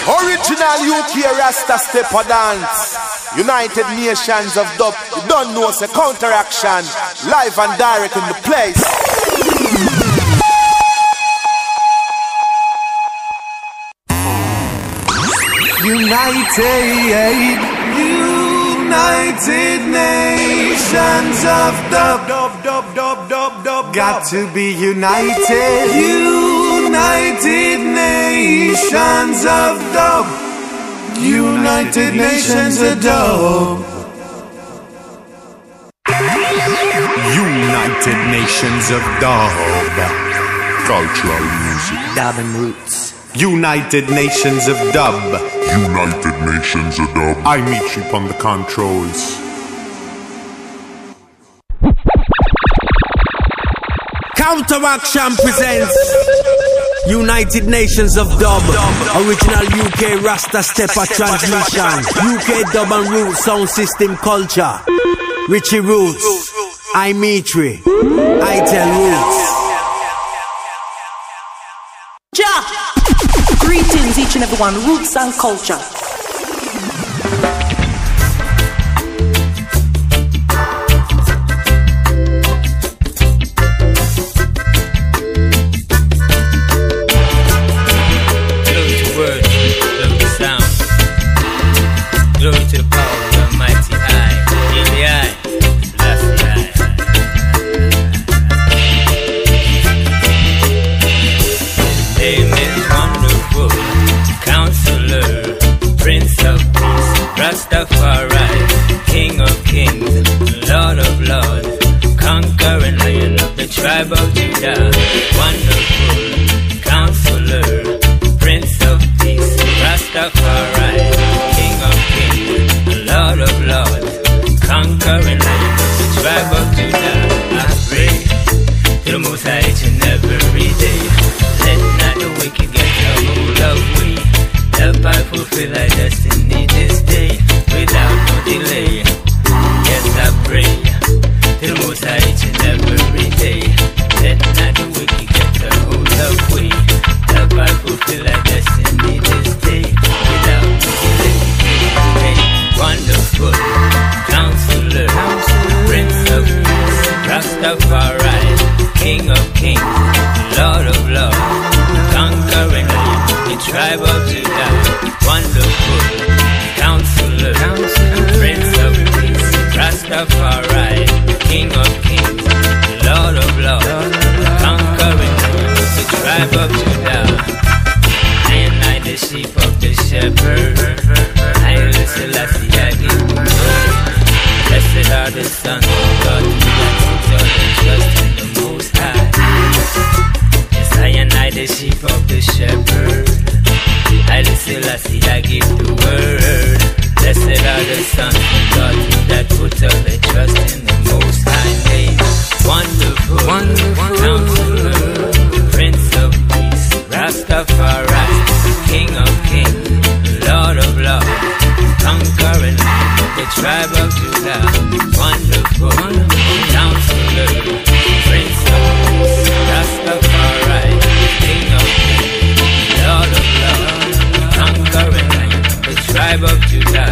Original UK Rasta stepper dance. United Nations of Dub. You don't know it's a counteraction. Live and direct in the place. United Nations of Dub. Got to be united. United Nations of Dub. United Nations of Dub. United Nations of Dub. Cultural music. Dub and roots. United Nations of Dub. United Nations of Dub. I meet you on the controls. Counteraction presents United Nations of Dub. Original UK Rasta Stepper transmission. UK Dub and Root sound system culture. Richie Roots. I Mitri. I Tell Roots. Greetings each and everyone, roots and culture. Glory to word, glory to sound. Glory to the power of the Almighty Eye. In the eye, that's the eye. Amen. Counselor, Prince of Peace, Rastafari, King of Kings, Lord of Lords, conquering Lion of the tribe of Judah. Wonderful Counselor, Prince of Peace, Rastafari, King of Kings, Lord of Lords, conquering Lion of the tribe of Judah. I pray to the Most High each and every day. Let not the wicked get a hold of me. Help I fulfill our destiny this day without no delay. Yes, I pray to the Most High each and every day. Let not the wicked get a hold of me. Help I fulfill our destiny this day without no delay. Hey, wonderful Counselor, Prince of Peace, Rastafari, King of Kings, Lord of Lords, conquering Lion of the tribe of Judah. Wonderful Counselor, Prince of Peace, Rastafari, King of Kings, Lord of Lords, conquering Lion of the tribe of Judah. I am the sheep of the shepherd. I listen, I see, I give the word. Blessed are the sons of God, who put all their trust in the Most High. Yes, I am the sheep of the shepherd. I listen, I see, I give the word. Blessed are the sons of God that put all their trust in the Most High name. Wonderful Counselor, Prince of Peace, Rastafari, King of Kings, Lord of Lords, conquering the tribe of Judah. Wonderful Counselor, Prince of Peace, Rastafari, King of Kings, Lord of Lords, conquering the tribe of Judah.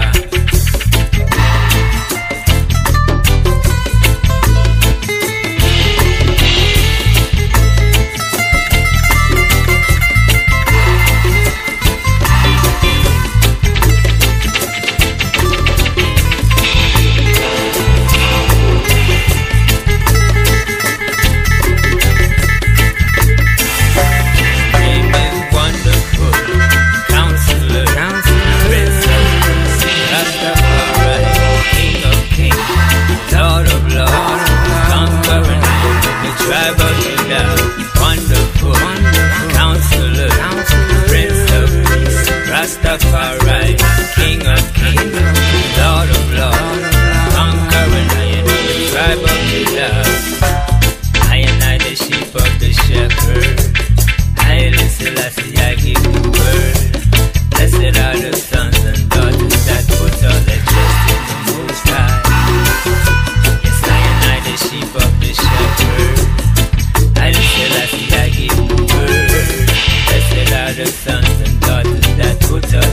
Rastafari, King of Kings, Lord of Lords, conquering Lion of the tribe of Judah. I am the sheep of the shepherd. I listen, I see, I give the word. Blessed are the sons and daughters that put all their trust in the Most High. Yes, I am the sheep of the shepherd. I listen, I see, I give the word. Blessed are the sons and daughters that put all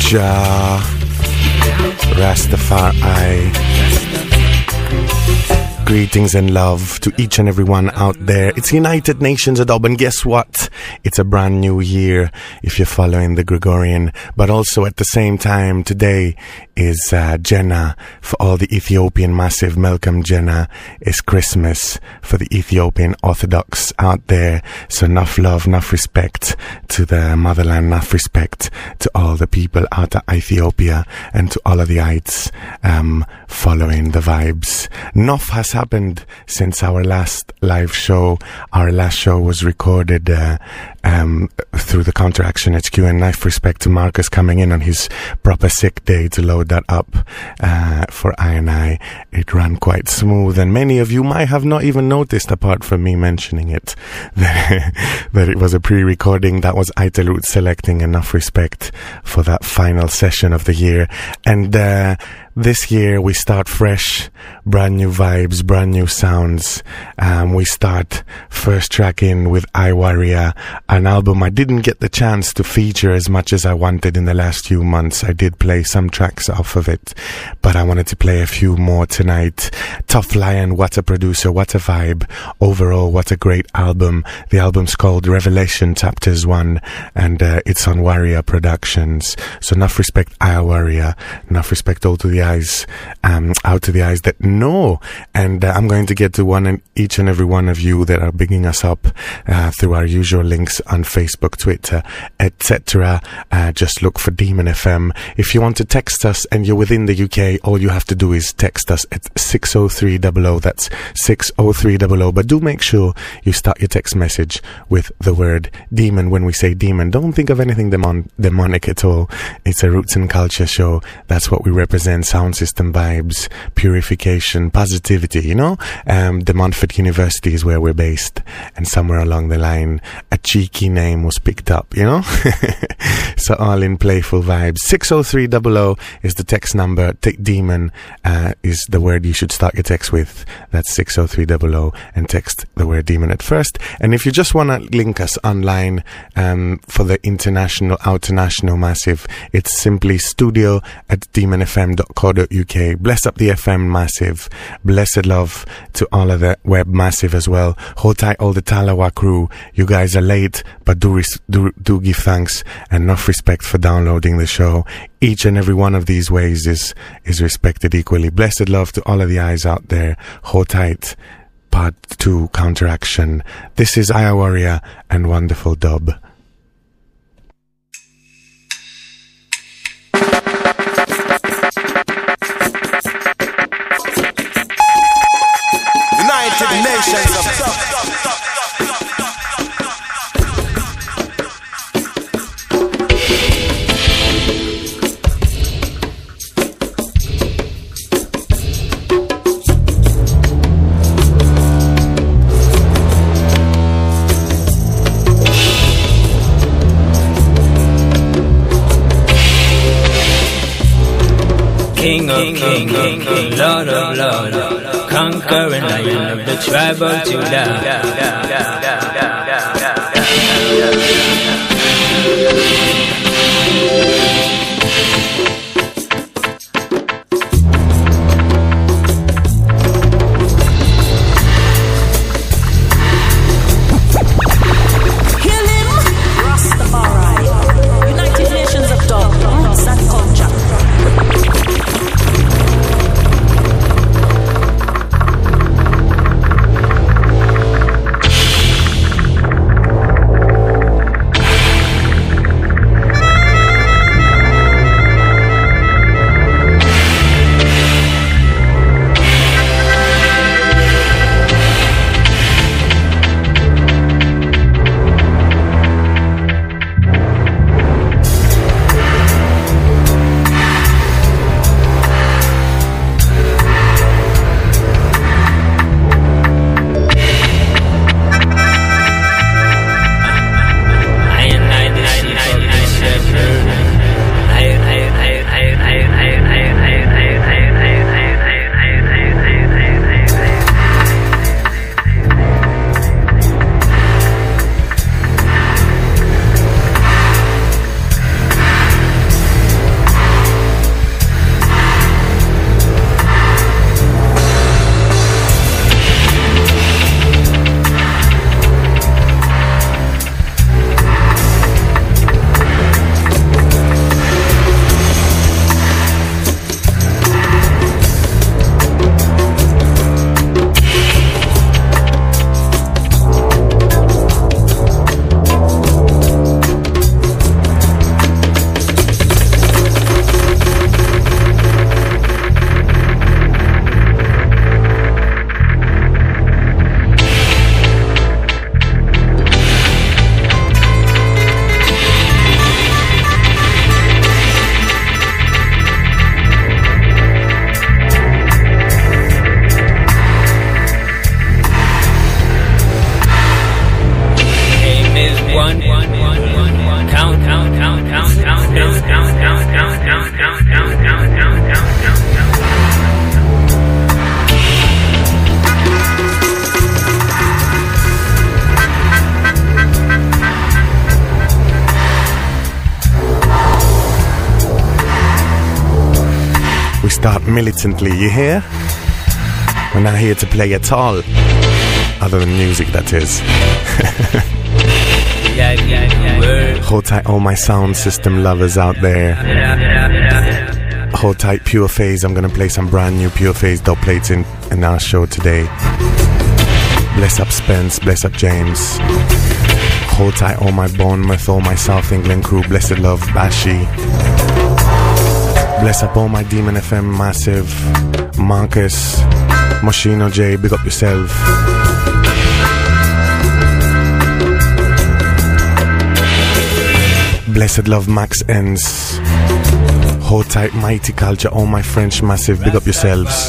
Jah Rastafari. Greetings and love to each and everyone out there. It's United Nations of Dub, and guess what? It's a brand new year if you're following the Gregorian. But also at the same time, today is Jannah for all the Ethiopian Massive. Malcolm Jannah is Christmas for the Ethiopian Orthodox out there. So enough love, enough respect to the motherland, enough respect to all the people out of Ethiopia and to all of the ites following the vibes. Enough has happened since our last live show. Our last show was recorded through the Counteraction HQ, and enough respect to Marcus coming in on his proper sick day to load that up for I. It ran quite smooth, and many of you might have not even noticed, apart from me mentioning it, that it was a pre-recording. That was Itelroot selecting. Enough respect for that final session of the year. And this year we start fresh, brand new vibes, brand new sounds. We start first track in with I Warrior, an album I didn't get the chance to feature as much as I wanted in the last few months. I did play some tracks off of it, but I wanted to play a few more tonight. Tough Lion, what a producer, what a vibe. Overall, what a great album. The album's called Revelation Chapters 1, and it's on Warrior Productions. So enough respect, I Warrior. Enough respect all to the eyes, out to the eyes that know. And I'm going to get to each and every one of you that are bigging us up through our usual links on Facebook, Twitter, etc. Just look for Demon FM. If you want to text us and you're within the UK, all you have to do is text us at 60300. That's 60300. But do make sure you start your text message with the word demon. When we say demon, don't think of anything demonic at all. It's a roots and culture show. That's what we represent. Sound system vibes, purification, positivity, you know. The Montfort University is where we're based, and somewhere along the line a cheeky name was picked up, you know. So all in playful vibes. 60300 is the text number. Demon is the word you should start your text with. That's 60300, and text the word demon at first. And if you just want to link us online for the outernational massive, it's simply studio@demonfm.co.uk. Bless up the FM massive. Blessed love to all of the web massive as well. Hold tight, all the Talawa crew. You guys are late, but do give thanks and enough respect for downloading the show. Each and every one of these ways is respected equally. Blessed love to all of the eyes out there. Hold tight. Part 2, Counteraction. This is I Warrior and Wonderful Dub. United Nations of Dub. King of kings, Lord of lords, conquering Lion of the tribe of Judah. militantly, you hear? We're not here to play at all. Other than music, that is. Hold tight, all my sound system lovers out there. Hold tight, Pure Phase. I'm gonna play some brand new Pure Phase dub plates in our show today. Bless up Spence, bless up James. Hold tight, all my Bournemouth, all my South England crew. Blessed love, Bashi. Bless up all my Demon FM massive. Marcus, Moschino J, big up yourself. Blessed love, Max Ends. Hold tight, Mighty Culture, all my French massive, big up yourselves.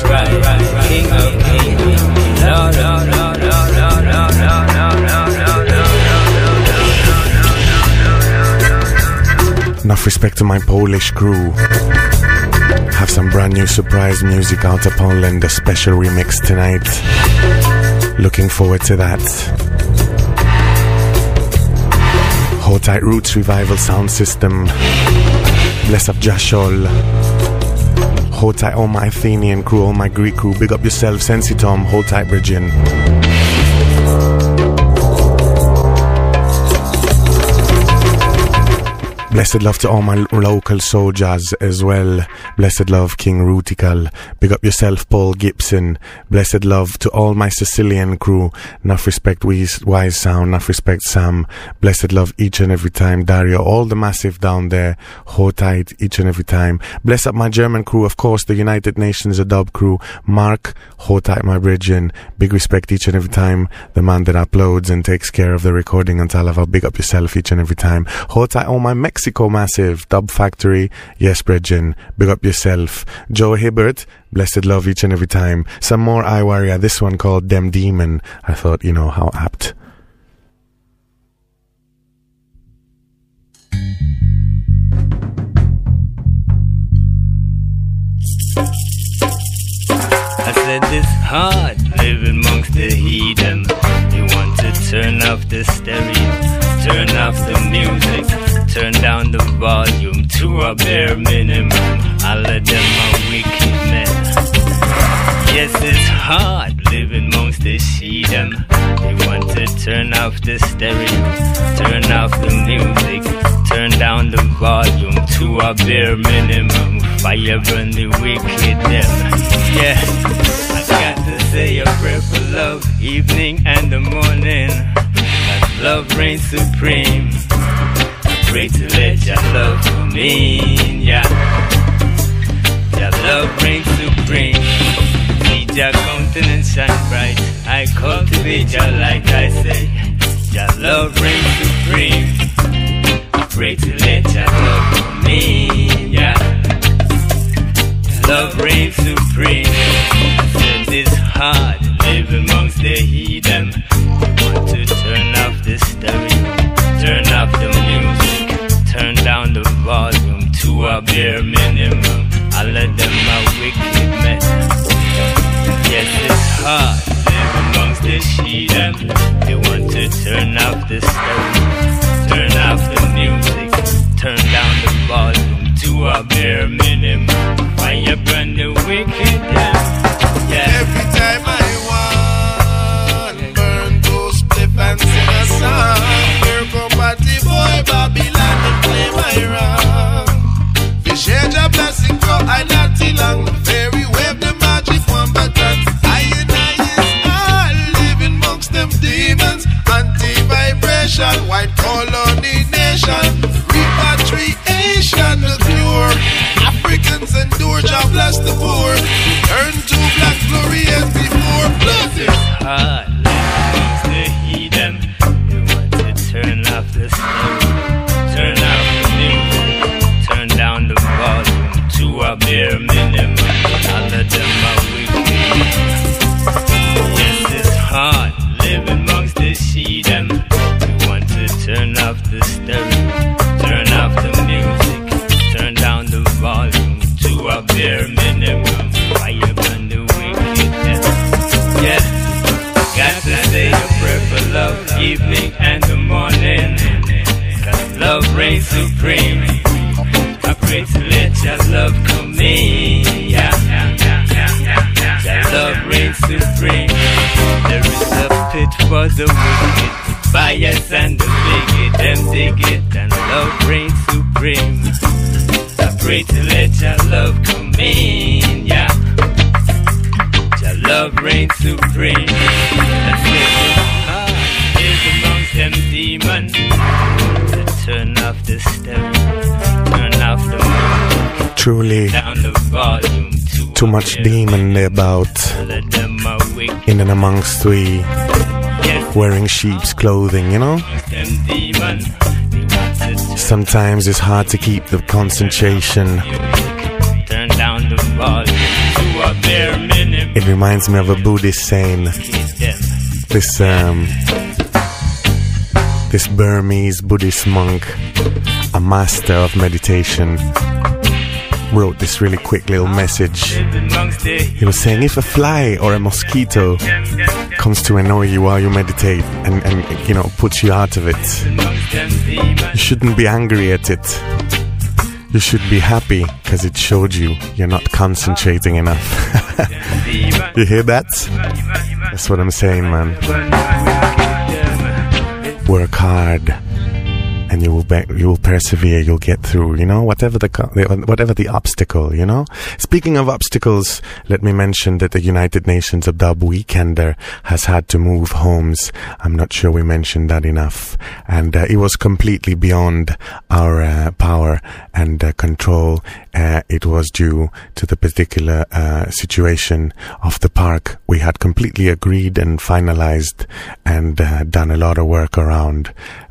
Enough respect to my Polish crew. Have some brand new surprise music out of Poland, a special remix tonight. Looking forward to that. Hold tight, Roots Revival sound system. Bless up Jashol. Hold tight, all my Athenian crew, all my Greek crew. Big up yourself, Sensitom. Hold tight, Bridgin. Blessed love to all my local soldiers as well. Blessed love, King Rutical. Big up yourself, Paul Gibson. Blessed love to all my Sicilian crew. Enough respect, Wise Sound. Enough respect, Sam. Blessed love each and every time, Dario. All the massive down there. Hold tight each and every time. Bless up my German crew, of course, the United Nations, a dub crew. Mark, hold tight, my Bridgin. Big respect each and every time. The man that uploads and takes care of the recording on Talava. Big up yourself each and every time. Hold tight, all my Mexico massive, Dub Factory, yes, Bridgin, big up yourself. Joe Hibbert, blessed love each and every time. Some more iWarrior, this one called Dem Demon. I thought, you know, how apt. I said it's hard living amongst the heathen. You want to turn off the stereo, turn off the music, turn down the volume to a bare minimum. All of them are wicked men. Yes, it's hard living amongst the heathen. You want to turn off the stereo, turn off the music, turn down the volume to a bare minimum. Fire burn the wicked them. Yeah, I got to say a prayer for love, evening and the morning. That love reigns supreme. I pray to let your love come in, yeah. Your love reigns supreme. See your countenance shine bright. I cultivate your light, I say. Your love reigns supreme. I pray to let your love come in, yeah. Love reigns supreme. I said it's hard living amongst the heathen. You want to turn off the stereo, turn off the music, turn down the volume to a bare minimum. All of them are wicked men. Yes, it's hard living amongst the heathen. They want to turn off the stereo, turn off the music, turn down the volume to a bare minimum. Fire burn the wicked down. Yeah. Every time I want burn those spliff and sing a song. Here come Batty Boy Babylon to play my wrong. Fish hedge a blessing for I not too long. Fairy wave the magic one button. I and I is all living amongst them demons. Anti-vibration, white colonization, repatriation, the cure. Africans endure, Jah bless the poor. Turn to black glory as before. Bless it. Hard living the heathen. You want to turn off the stereo, turn off the music, turn down the volume to a bare minimum. All of them are wicked. Yes, it's hard living amongst the heathen. You want to turn off the stereo, turn off the music, turn down the volume to a bare minimum. Fire burn the wickedness. Yeah, got to say a prayer for love, evening and the morning. Cause love reigns supreme. I pray to let your love come in, yeah. supreme. There is a pit for the wicked, bias and the bigot, them dig it, and love reigns supreme. I pray to let your love come in, yeah. Your love reigns supreme. That's it. Is amongst them demons. To turn off the stereo, turn off the moon, truly down the volume. Too much demon about in and amongst we, wearing sheep's clothing, you know. Sometimes it's hard to keep the concentration. Turn down the volume to a bare minimum. It reminds me of a Buddhist saying, this Burmese Buddhist monk, a master of meditation, wrote this really quick little message. He was saying, if a fly or a mosquito comes to annoy you while you meditate and you know, puts you out of it, you shouldn't be angry at it. You should be happy because it showed you you're not concentrating enough. You hear that? That's what I'm saying, man. Work hard and you will persevere, you'll get through, you know, whatever the obstacle, you know. Speaking of obstacles, let me mention that the United Nations of Dub Weekender has had to move homes. I'm not sure we mentioned that enough, and it was completely beyond our power and control. It was due to the particular situation of the park. We had completely agreed and finalized and done a lot of work around,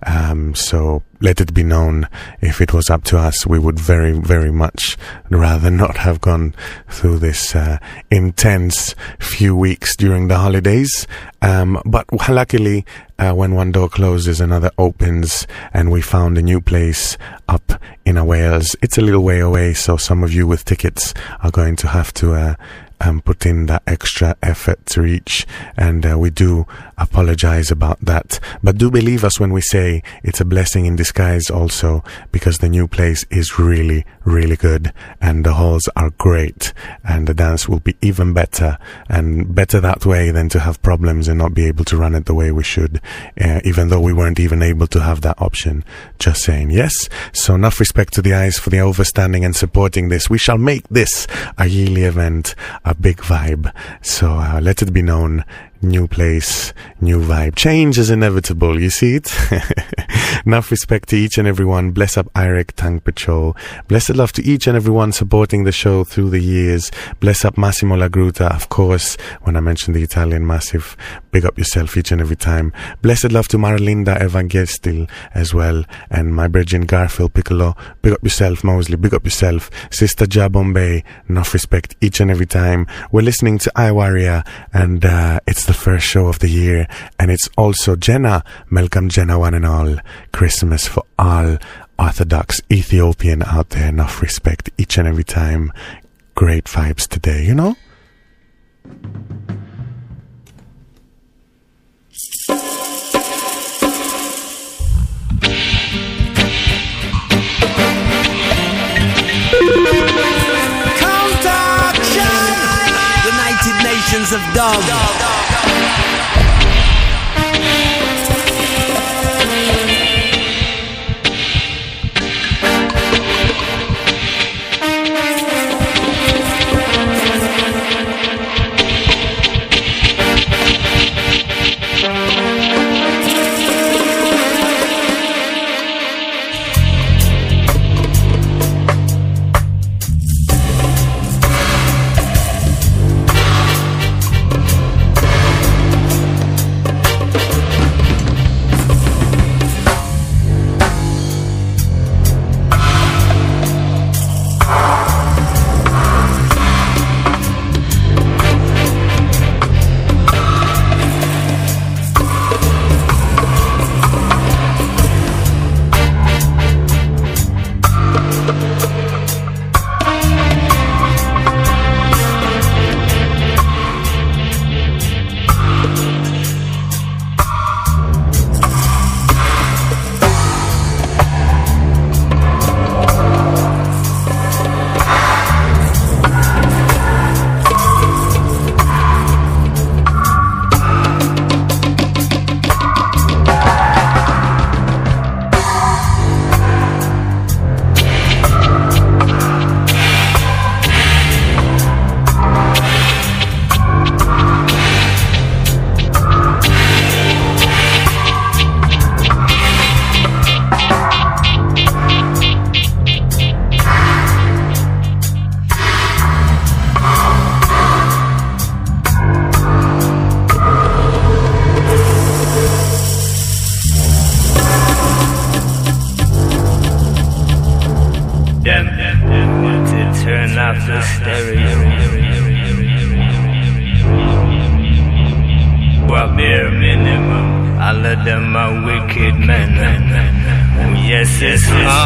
so let it be known, if it was up to us, we would very, very much rather not have gone through this intense few weeks during the holidays. But luckily, when one door closes, another opens, and we found a new place up in Wales. It's a little way away, so some of you with tickets are going to have to put in that extra effort to reach, and we do apologize about that, but do believe us when we say it's a blessing in disguise also, because the new place is really, really good, and the halls are great, and the dance will be even better, and better that way than to have problems and not be able to run it the way we should, even though we weren't even able to have that option. Just saying. Yes, so enough respect to the eyes for the overstanding and supporting this. We shall make this a yearly event, a big vibe, so let it be known, new place, new vibe. Change is inevitable, you see it? Enough respect to each and everyone. Bless up Irek Tank Patrol. Blessed love to each and everyone supporting the show through the years. Bless up Massimo Lagruta, of course, when I mentioned the Italian Massive. Big up yourself each and every time. Blessed love to Marlinda Evangestil as well, and my Virgin Garfield Piccolo. Big up yourself, Mosley. Big up yourself. Sister Jabombay. Enough respect each and every time. We're listening to iWarrior, and it's the first show of the year, and it's also Jenna. Welcome Jenna, one and all. Christmas for all Orthodox Ethiopian out there. Enough respect each and every time. Great vibes today, you know? United Nations of Dub. bare minimum. All of them are wicked men. Oh yes, yes.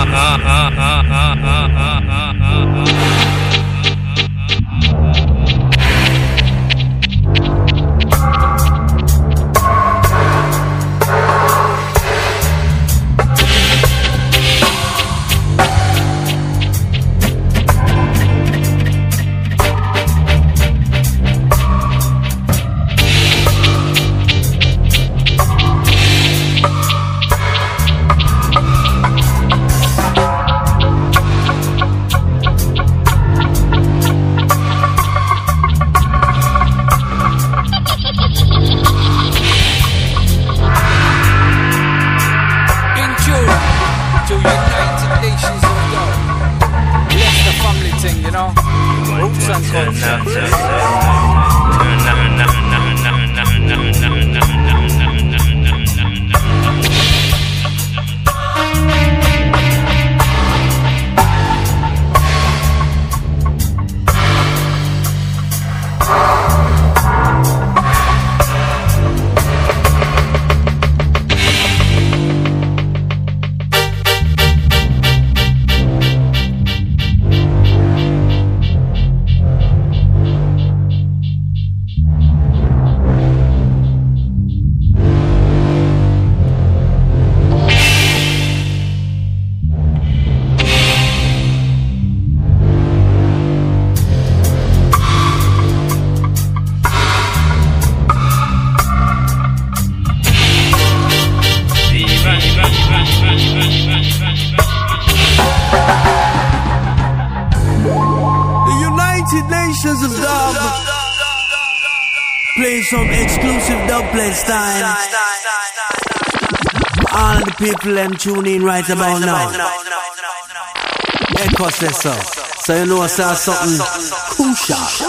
People them tune in right about now. Echo says so. So you know I saw something crucial.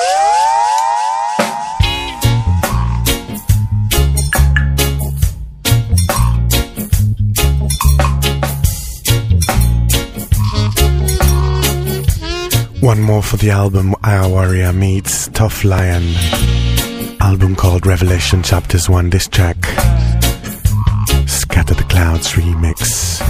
One more for the album Our Warrior meets Tough Lion. Album called Revelation Chapters 1. This track, Scatter the Clouds remix.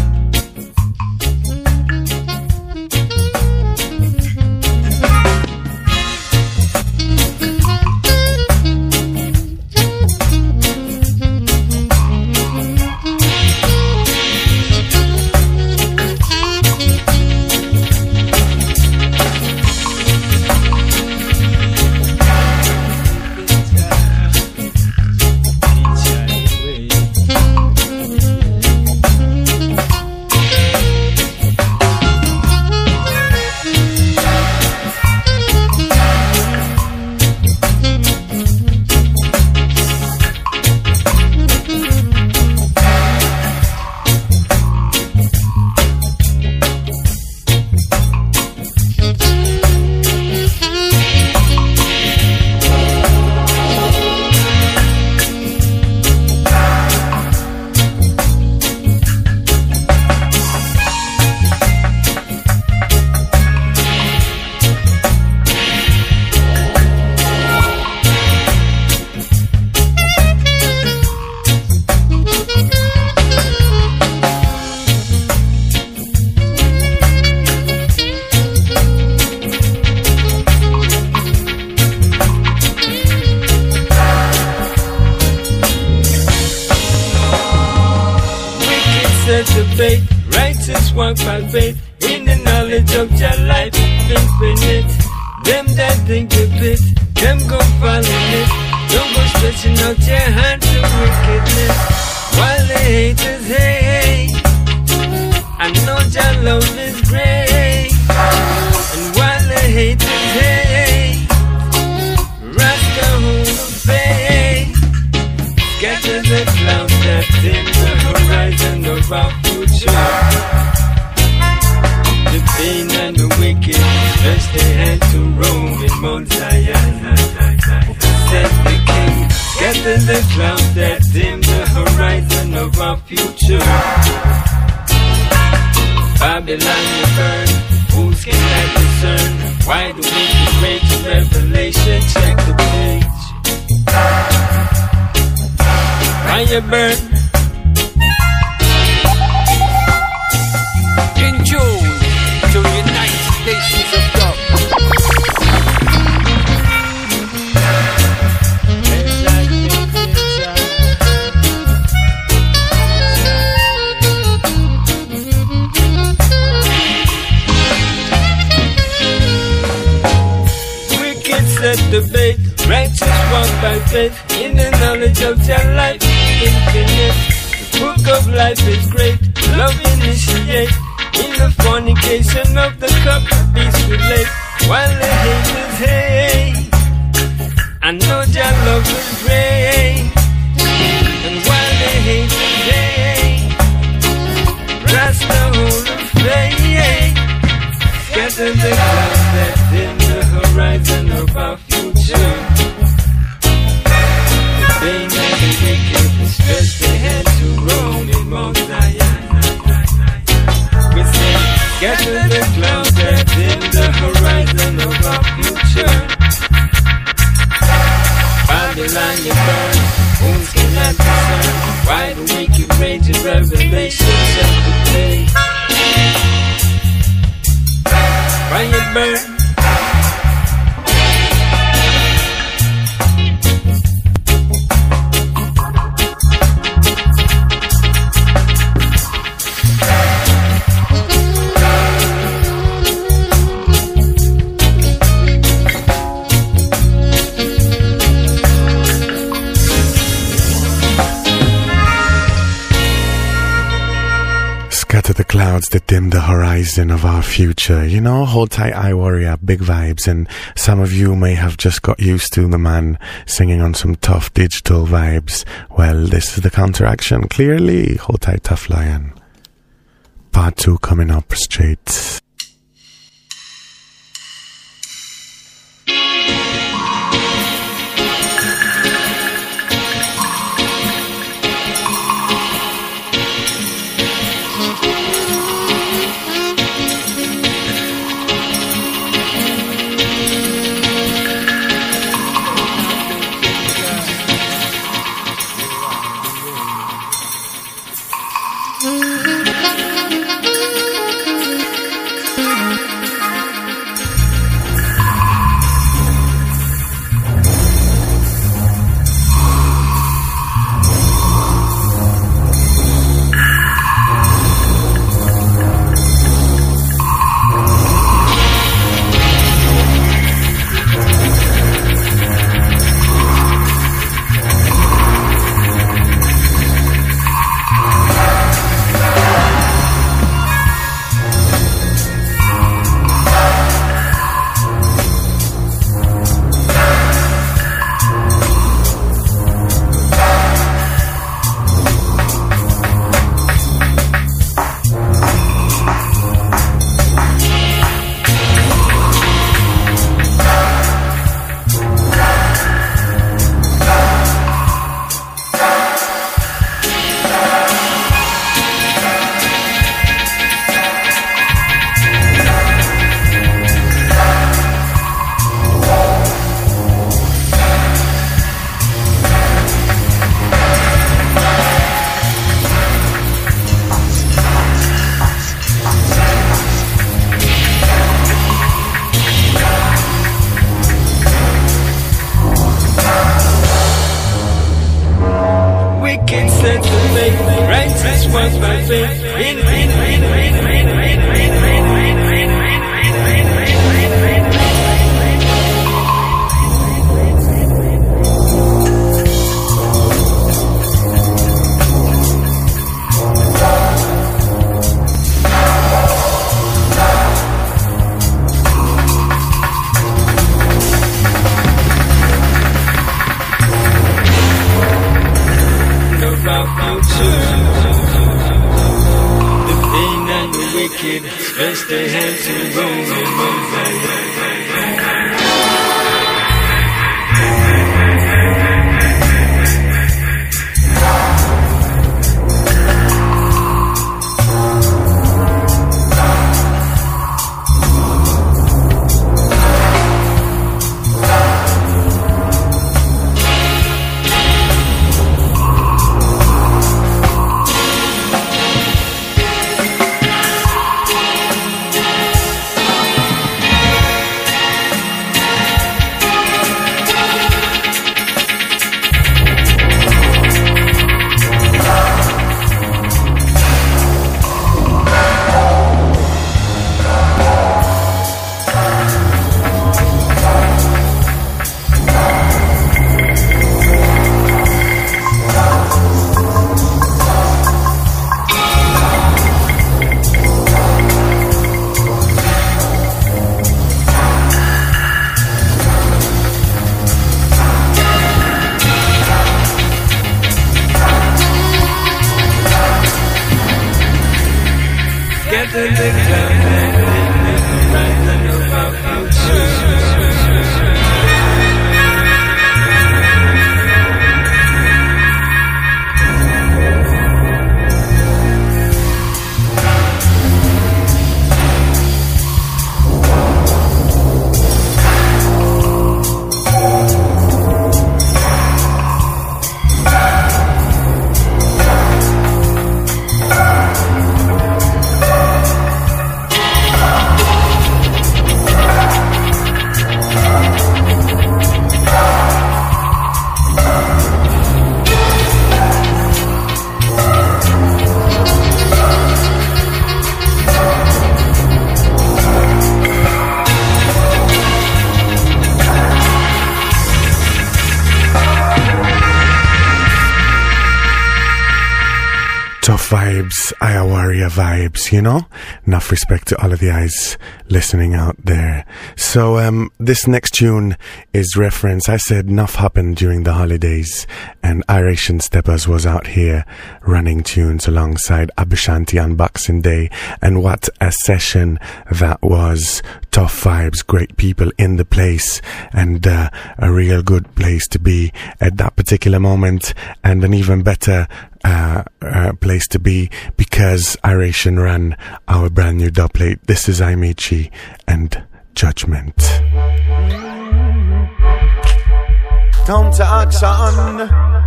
faith, righteous walk by faith, in the knowledge of your life infinite. Them that think a bit, them go following it. Don't go stretching out your hand to wickedness. While the haters hate, I know your love is great. And while the haters hate, Rasta hold the faith. Scatter the clouds that's in the horizon of our future. The pain and the wicked stretch their hand to roam in Mount Zion. Said the King, scatter the clouds that dim the horizon of our future. Babylon will burn, fools cannot discern why the wicked rage. Revelation, check the page. Fire burn. In June to United Nations of Dub. Wicked set the bait, righteous walk by faith, in the knowledge of their life, infinite. The book of life is great, love initiate, in the fornication of the cup, peace relate, while the haters hate. I know their love will reign, and while the haters hate, Rasta hold of faith, scatter the clouds that dim the horizon of our future. The pain and the wicked stretch their hands to roam in Mount Zion. We say, scatter the clouds that dim the horizon of our future. Babylon, you burn, wounds cannot discern. Why the wicked rage in Revelation chapter 3? Fire burn. Scatter the clouds that dim the horizon of our future. You know, hold tight, I warrior, big vibes, and some of you may have just got used to the man singing on some tough digital vibes. Well, this is the counteraction. Clearly, hold tight, tough lion. Part 2 coming up straight. Vibes, Aya Warrior vibes, you know? Enough respect to all of the eyes listening out there. So, this next tune is reference. I said enough happened during the holidays, and Iration Steppers was out here running tunes alongside Abishanti on Boxing Day, and what a session that was. Tough vibes, great people in the place, and a real good place to be at that particular moment, and an even better place to be because Iration ran our brand new dubplate. This is Imichi and Judgment. Counter action.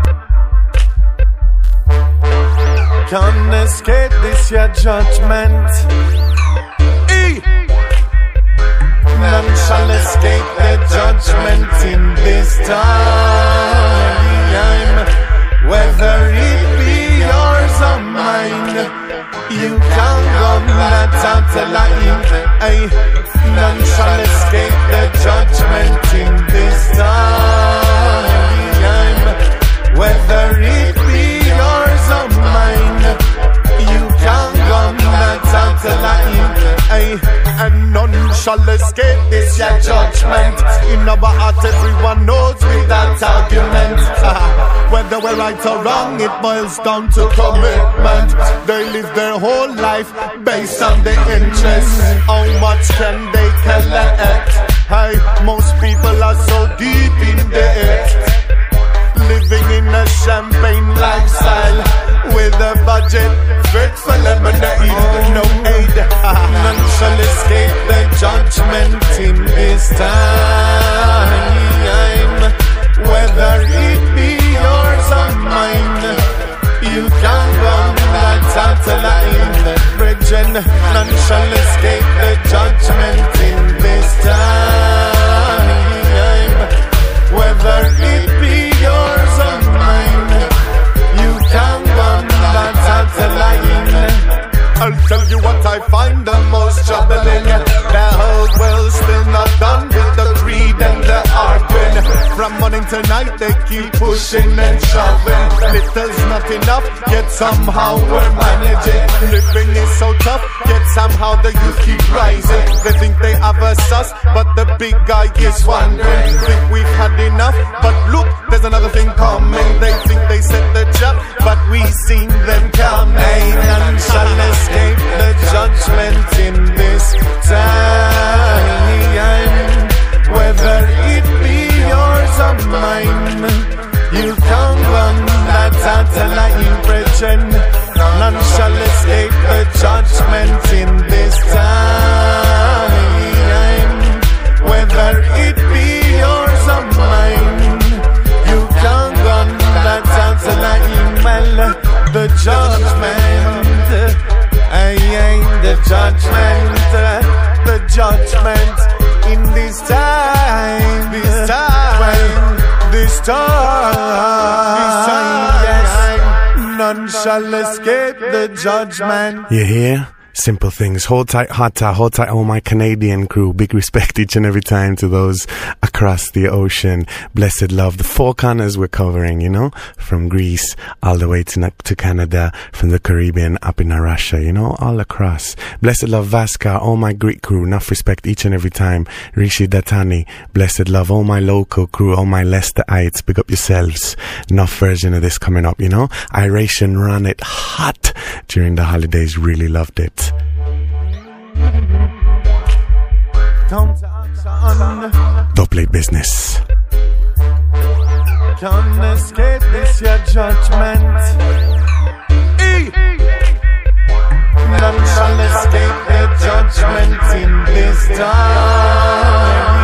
Can't escape this your judgment. None shall escape the judgment in this time. Whether it be yours or mine, you can't run that out a line. None shall escape the judgment in this time. Whether it be yours or mine, you can't run that out a line. And none shall escape this your judgment. In our heart everyone knows without argument. Whether we're right or wrong, it boils down to commitment. They live their whole life based on the interest. How much can they collect? Hey, most people are so deep in debt, living in a champagne lifestyle with a budget fit for lemonade, no aid. None shall escape the judgment in this time. Whether it be yours or mine, you can run that out a line. Brethren, none shall escape the judgment in this time. Whether it be yours or mine, you can run that out a line. I'll tell you what I find the most troubling. The whole world's still not done with the greed and the arguing. From morning to night they keep pushing and shoving. Little's not enough, yet somehow we're managing. Living is so tough, yet somehow the youth keep rising. They think they have a sus, but the big guy is wondering. Think we've had enough, but look, there's another thing coming. They think they set the trap, but we seen them coming. None shall escape the judgment in this time. Whether it be yours or mine, you can run that out a line, brethren. None shall escape the judgment in this time. Whether it be yours or mine, you can run that out a line. Well, the judgment, the judgment in this time, yes. None shall escape the judgment. You hear? Simple things. Hold tight, all my Canadian crew. Big respect each and every time to those across the ocean. Blessed love. The four corners we're covering, you know, from Greece all the way to Canada, from the Caribbean up in Russia, you know, all across. Blessed love Vasca, all my Greek crew. Enough respect each and every time. Rishi Datani. Blessed love all my local crew, all my Leicesterites. Big up yourselves. Enough version of this coming up, you know. Iration ran it hot during the holidays. Really loved it. Don't talk, son. Dubplate business. Can't escape this your judgment. None shall escape the judgment in this time.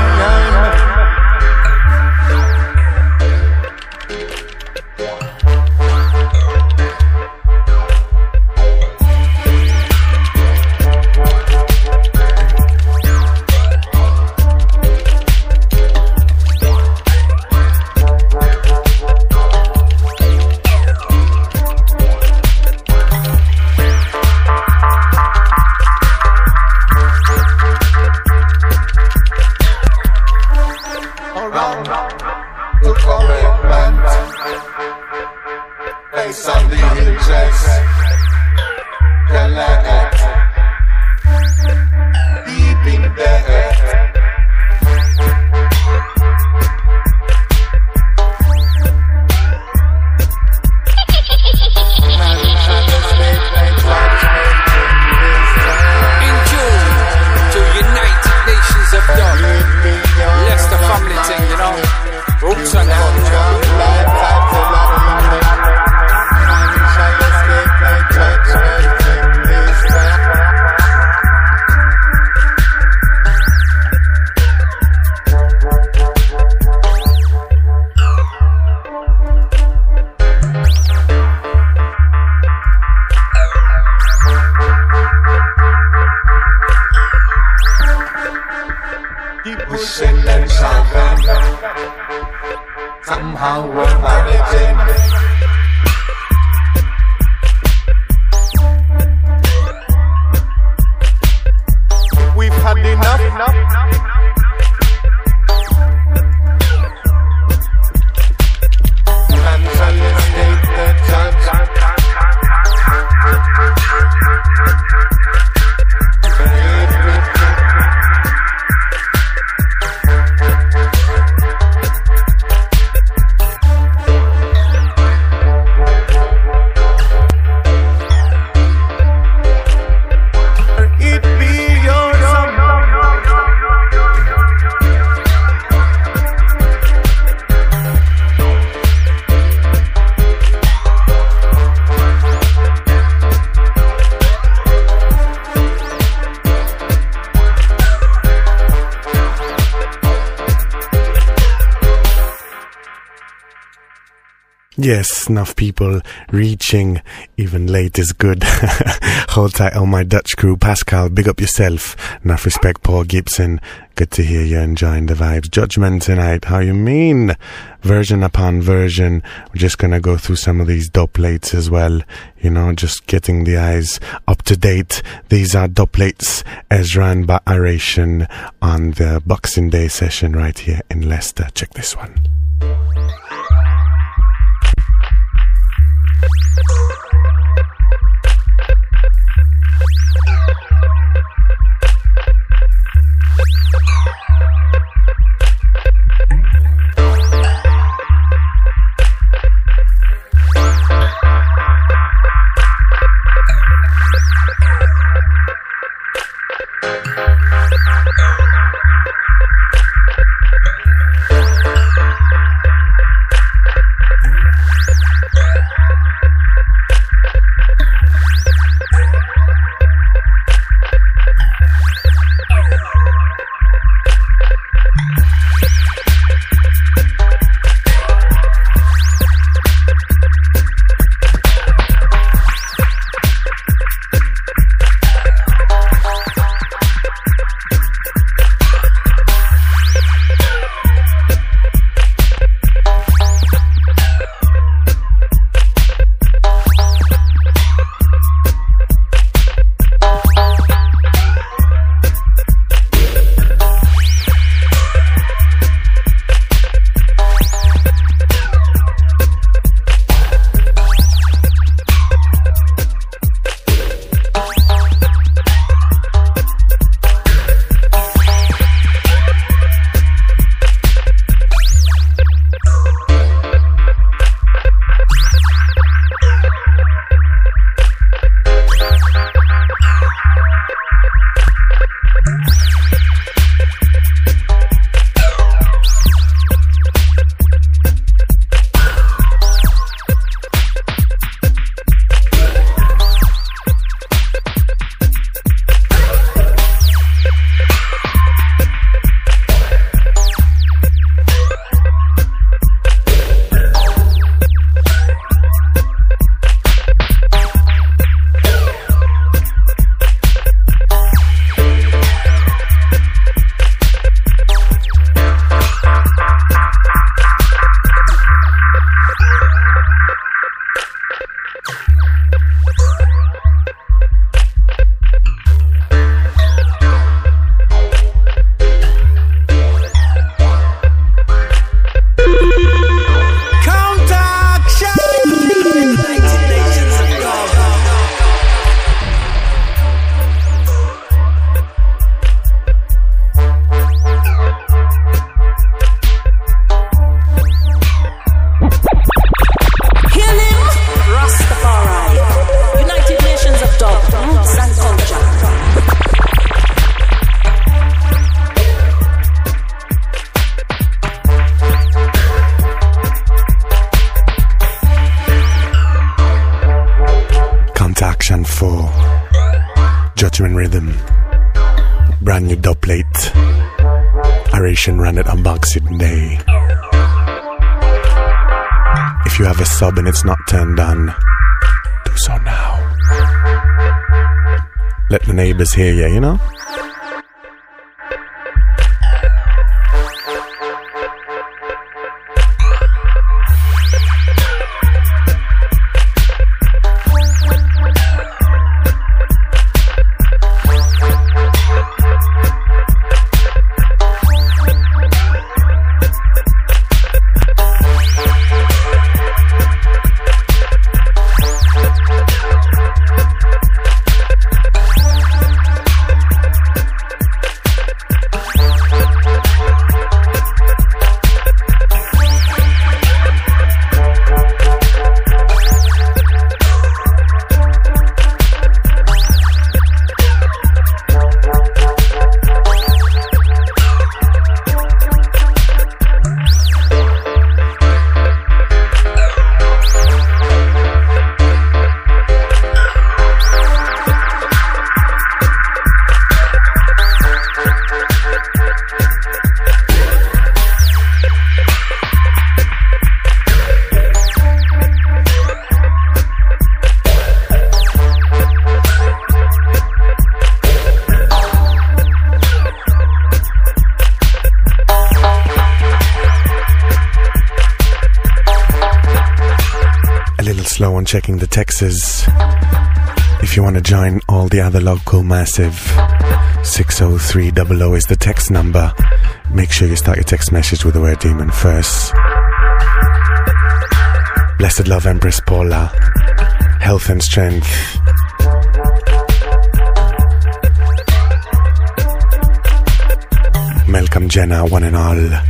Yes, enough people reaching even late is good. Hold tight on my Dutch crew. Pascal, big up yourself. Enough respect, Paul Gibson. Good to hear you enjoying the vibes. Judgment tonight, how you mean? Version upon version. We're just gonna go through some of these dubplates as well. You know, just getting the eyes up to date. These are dubplates Ezra and Ba'aration on the Boxing Day session right here in Leicester. Check this one. Section 4, Judgment Rhythm, brand new dub plate. Aeration ran it on Boxing Day. If you have a sub and it's not turned on, do so now. Let the neighbors hear you, you know? Slow on checking the texts. If you want to join all the other local massive, 60300 is the text number. Make sure you start your text message with the word demon first. Blessed love, Empress Paula. Health and strength. Malcolm Jenna, one and all.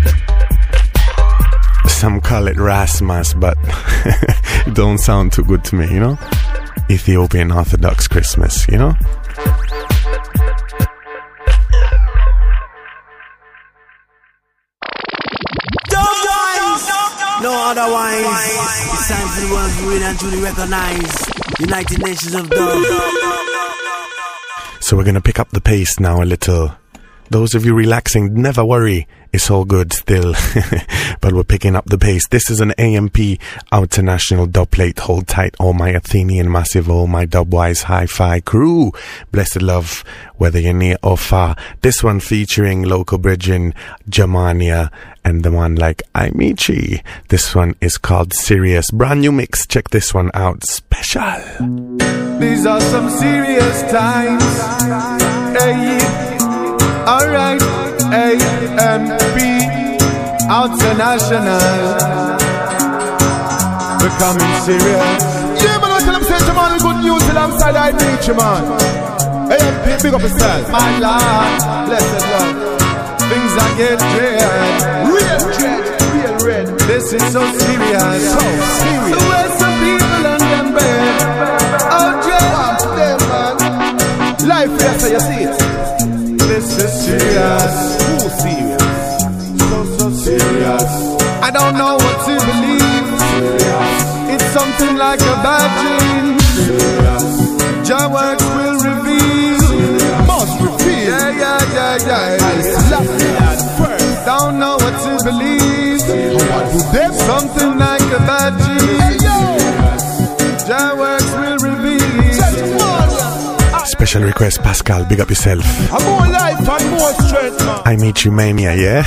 Some call it Rasmus, but it don't sound too good to me, you know? Ethiopian Orthodox Christmas, you know? No otherwise. It's time for the world to win and truly recognize United Nations of Dub. So we're gonna pick up the pace now a little. Those of you relaxing, never worry. It's all good still. But we're picking up the pace. This is an AMP International dub plate. Hold tight, all my Athenian massive, all my dubwise hi-fi crew. Blessed love, whether you're near or far. This one featuring local bridging Germania and the one like Amici. This one is called Serious. Brand new mix. Check this one out. Special. These are some serious times. Hey. Alright, AMP International. Becoming serious. Yeah, man, I tell them, say, man, good news alongside I preach, man. AMP, big up yourself. My Lord, blessed love. Things are getting real red. This is so serious. So serious. So where's some people on them bed? Oh, them, man. Life, yes, you see it. This is serious. Too serious. So serious. I don't know what to believe. Serious. It's something like a bad dream. Serious. Jah works will reveal. Serious. Must reveal. Yeah. Don't know what to believe. Serious. Something like a bad dream. Serious. Jah works will reveal. Special request, Pascal, big up yourself. I'm more life and more strength, man. I meet you, Mania, yeah?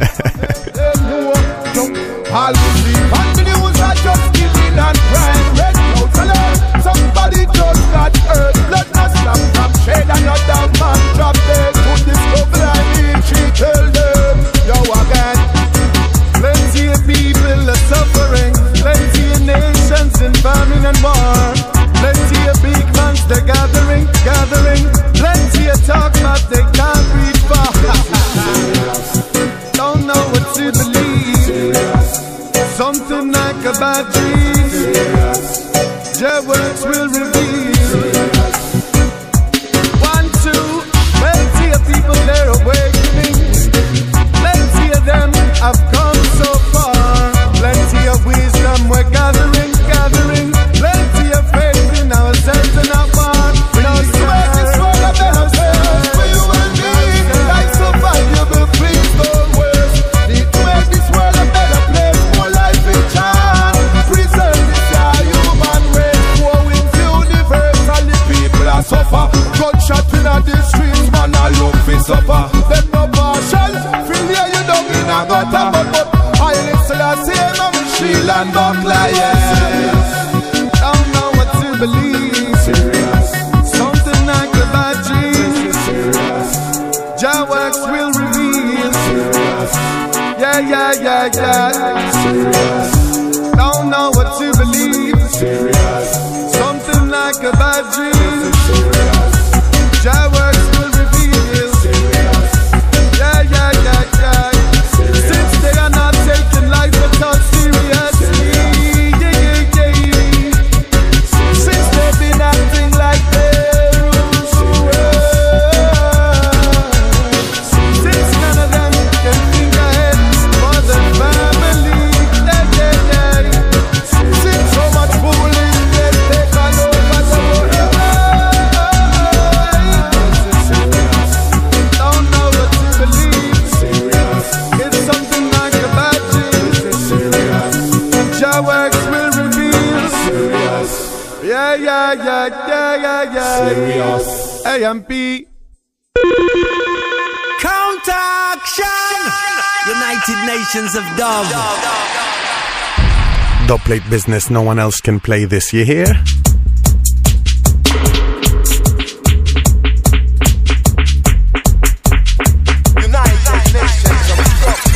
All the dream and the news are just killing and crying. Red clouds alert. Somebody just got hurt. Blood not stop from shade. Another man drop dead. To discover I need she tell them. Yo, again. Plenty of people are suffering. Plenty of nations in famine and war. Plenty of big mans they're gathering. Plenty of talk but they can't reach far. Don't know what to believe. Something like a bad dream. Jah works will reveal. 1, 2. Plenty of people they're awakening. Plenty of them have come so far. Plenty of wisdom we're gathering. Plenty of faith in ourselves and our yeah. Serious. Don't know what to believe. Serious. Something like a bad dream. Serious. Jah works will reveal. Serious. Yeah. Serious. Since they are not taking life at all seriously. Since they've been acting like their rules. Since none of them can think ahead for the family. Since so much fooling they've taken over the world. Don't know what to believe. It's something like a bad dream. Jah works will reveal. Yeah. Serious. AMP. Counteraction! United Nations of Dub. Dub plate business, no one else can play this, you hear? United Nations of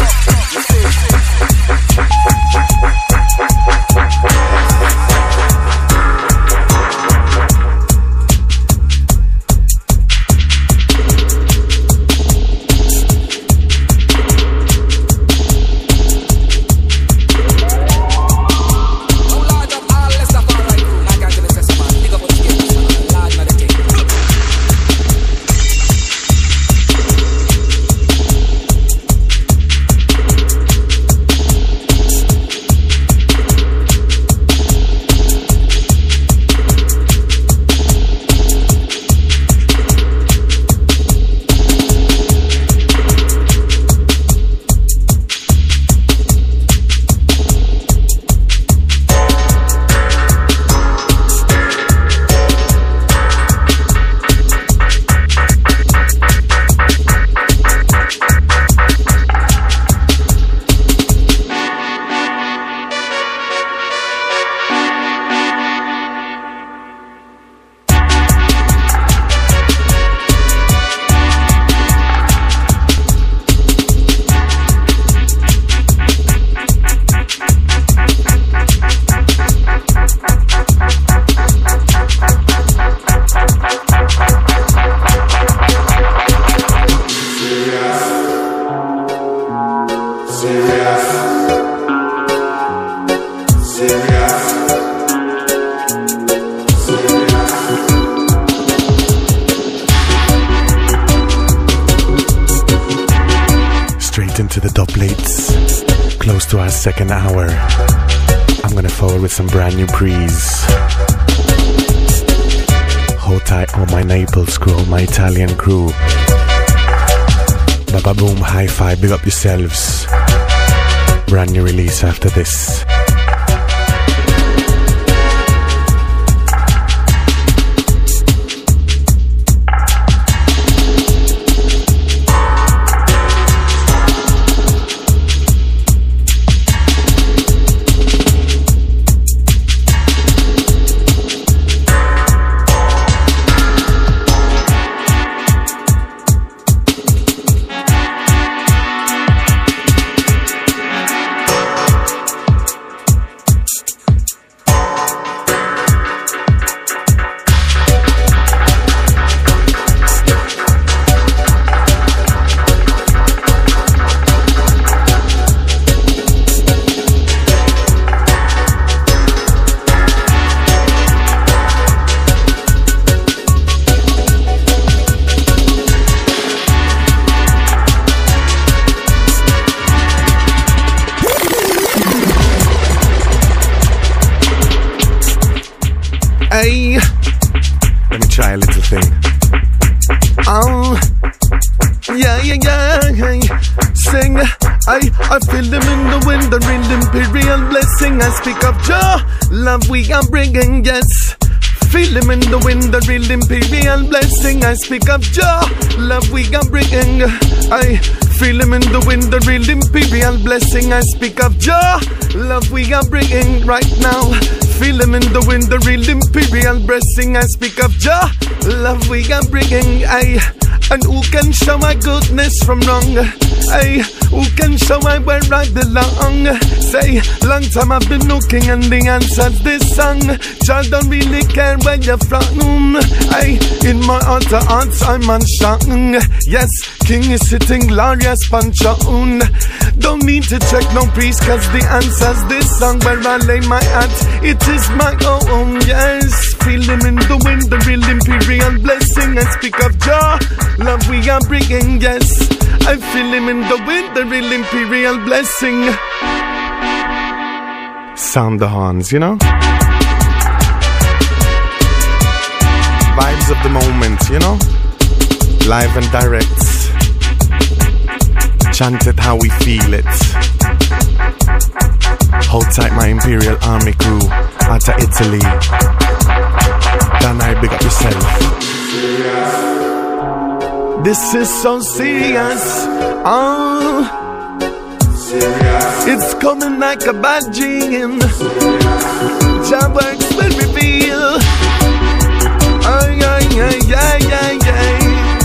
Into the dub plates, close to our second hour. I'm gonna forward with some brand new breeze. Hold tight on my Naples crew, all my Italian crew. Baba boom, high five, big up yourselves. Brand new release after this. Let me try a little thing. Sing, I feel them in the wind, the real imperial blessing. I speak of joy, love we are bringing, yes. Feel them in the wind, the real imperial blessing. I speak of joy, love we are bringing. I feel them in the wind, the real imperial blessing. I speak of joy, love we are bringing right now. Feel them in the wind, the real imperial blessing. I speak of joy, love we are bringing. And who can show my goodness from wrong? Hey, who can show my where I belong? Say, long time I've been looking and the answer's this song. Child don't really care where you're from. Hey, in my heart of hearts I'm unstrung. Yes, king is sitting glorious panchoon. Don't need to check no priest cause the answer's this song. Where I lay my hat, it is my own. Yes, feel him in the wind, the real imperial blessing. I speak of joy, love we are bringing, yes. I feel him in the wind, the real imperial blessing. Sound the horns, you know? Vibes of the moment, you know? Live and direct. Chant it how we feel it. Hold tight my Imperial Army crew out of Italy. Then I big up yourself. This is so serious. Oh, it's coming like a bad dream. Job works will reveal. Oh, yeah, yeah, yeah, yeah, yeah.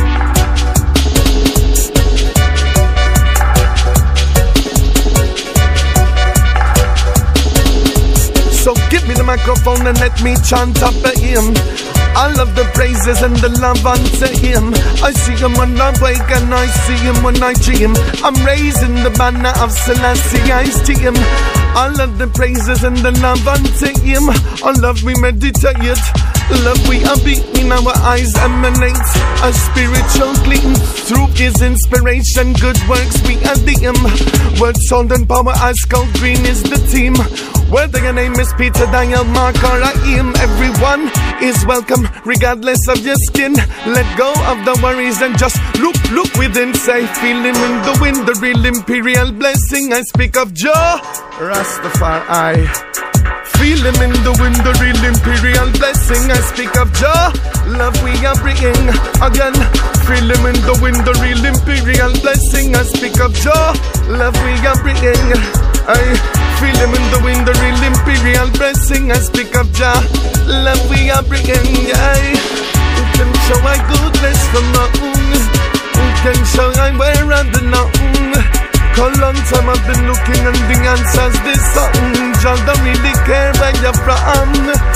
So give me the microphone and let me chant up a hymn. All of the praises and the love unto him. I see him when I wake and I see him when I dream. I'm raising the banner of Selassie, I see him. All of the praises and the love unto him. All love we meditate. Love we are beating, our eyes emanate a spiritual gleam. Through his inspiration, good works we adhere. Word, sound and power, as gold green is the team. Whether your name is Peter, Daniel, Mark or Aim, everyone is welcome regardless of your skin. Let go of the worries and just look within. Say, feel him in the wind, the real imperial blessing. I speak of Jah Rastafari. Feel him in the wind, the real imperial blessing. I speak of Jah, love we are bringing again. Feel him in the wind, the real imperial blessing. I speak of Jah, love we are bringing. I feel him in the wind, the real imperial blessing. I speak of Jah, love we are bringing. Who can show my goodness from my own? Who can show I where I belong? For a long time I've been looking and the answer's this song. Jah don't really care where you're from.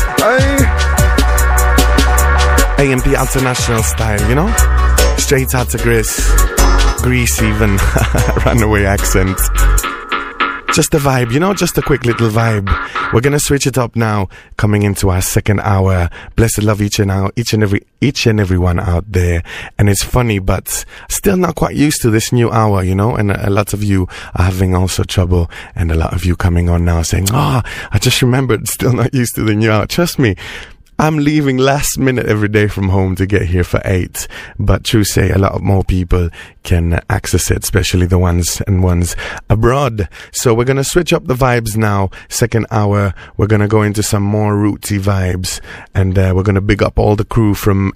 AMP International style, you know? Straight out to Greece even. Runaway accent. Just a vibe, you know, just a quick little vibe. We're gonna switch it up now, coming into our second hour. Blessed love each and every one out there. And it's funny, but still not quite used to this new hour, you know. And a lot of you are having also trouble, and a lot of you coming on now saying, I just remembered, still not used to the new hour. Trust me, I'm leaving last minute every day from home to get here for 8. But true say, a lot more people can access it, especially the ones abroad. So we're going to switch up the vibes now. Second hour, we're going to go into some more rootsy vibes. And we're going to big up all the crew from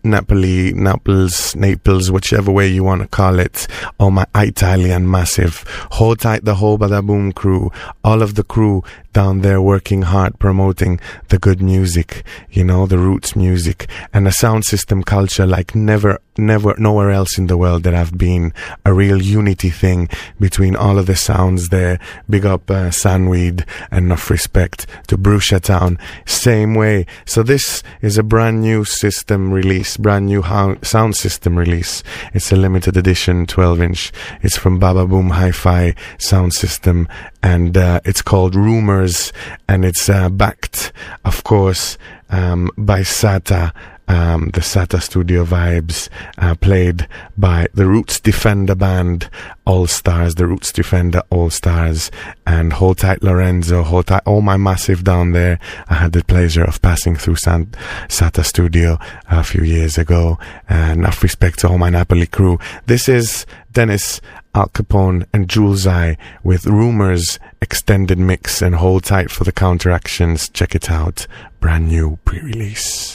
Naples, whichever way you want to call it. All my Italian massive. Hold tight the whole Bada Boom crew. All of the crew down there working hard, promoting the good music, you know, the roots music and a sound system culture like never nowhere else in the world that I've been. A real unity thing between all of the sounds there. Big up Sandweed, and enough respect to Brucia Town. Same way. So this is a brand new system release, brand new sound system release. It's a limited edition 12-inch. It's from Baba Boom Hi-Fi sound system, and it's called Rumors, and it's backed, of course, by SATA. The SATA Studio vibes, played by the Roots Defender Band All-Stars, the Roots Defender All-Stars, and hold tight Lorenzo, hold tight all my massive down there. I had the pleasure of passing through SATA Studio a few years ago, and enough respect to all my Napoli crew. This is Dennis, Al Capone, and Jules I with Rumors extended mix, and hold tight for the counteractions. Check it out, brand new pre-release.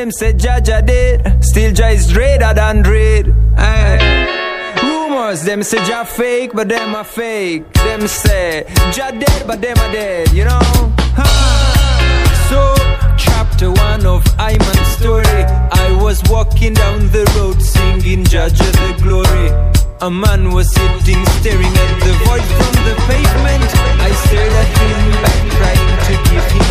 Them say Jaja dead, still Jah is dreader than dread. Rumors, them say Jah fake, but them are fake. Them say Jah dead, but them are dead, you know. So, chapter 1 of Iman's story. I was walking down the road singing Jaja the glory. A man was sitting staring at the void from the pavement. I stared at him back, trying to give him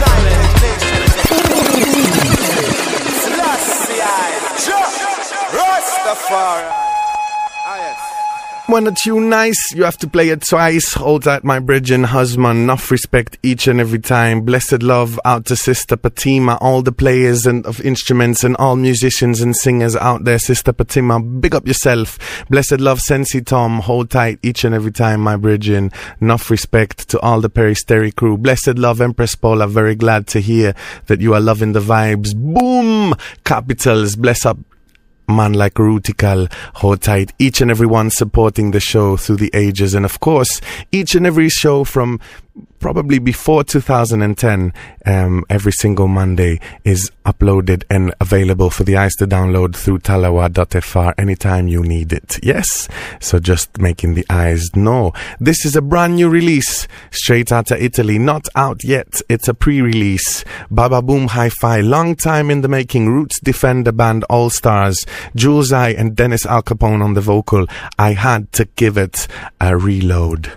upliftment. Rastafari. When a tune nice, you have to play it twice. Hold tight, my bridging husband. Enough respect each and every time. Blessed love out to Sister Patima, all the players and of instruments and all musicians and singers out there. Sister Patima, big up yourself. Blessed love, Sensi Tom. Hold tight each and every time, my bridging. Enough respect to all the Peristeri crew. Blessed love, Empress Paula. Very glad to hear that you are loving the vibes. Boom! Capitals. Bless up. Man like Rutical, hold tight, each and every one supporting the show through the ages, and of course, each and every show from probably before 2010, every single Monday is uploaded and available for the eyes to download through talawa.fr anytime you need it. Yes, so just making the eyes know. This is a brand new release, straight out of Italy, not out yet, it's a pre-release. Baba Boom Hi-Fi, long time in the making, Roots Defender Band All-Stars, Jules I and Dennis Al Capone on the vocal. I had to give it a reload.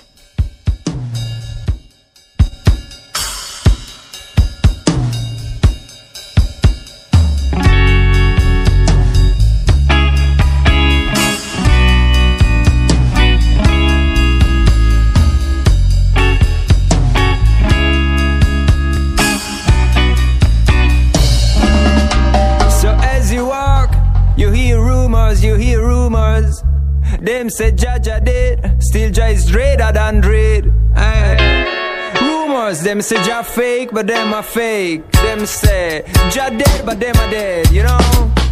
You hear rumors. Them say Jaja dead, still Jah is dreader than dread. Rumors, them say Jah fake, but them are fake. Them say Jah dead, but them are dead, you know.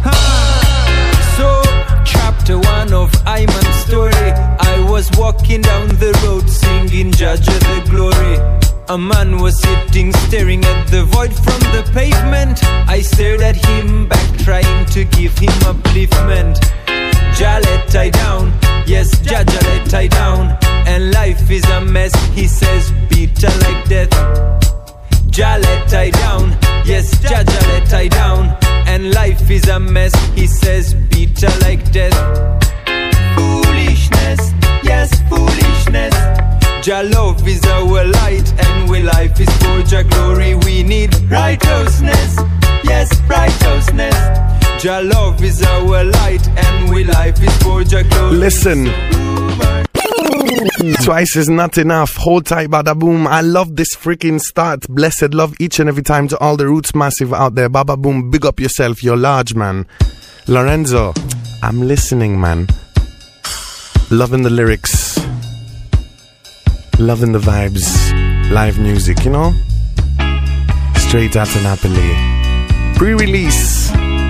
So, chapter 1 of Iman's story. I was walking down the road singing Jaja the glory. A man was sitting staring at the void from the pavement. I stared at him back, trying to give him upliftment. Jah let I down, yes, Jaja let I down. And life is a mess, he says, bitter like death. Jah let I down, yes, Jaja let I down. And life is a mess, he says, bitter like death. Foolishness, yes, foolishness. Jah love is our light, and we life is for Jah glory. We need righteousness, yes, righteousness. Jah love is our light, and we life is for Jah glory. Listen, twice is not enough. Hold tight, Bada Boom. I love this freaking start. Blessed love each and every time to all the Roots Massive out there. Baba Boom, big up yourself. You're large, man. Lorenzo, I'm listening, man. Loving the lyrics. Loving the vibes. Live music, you know? Straight out of Napoli. Pre-release.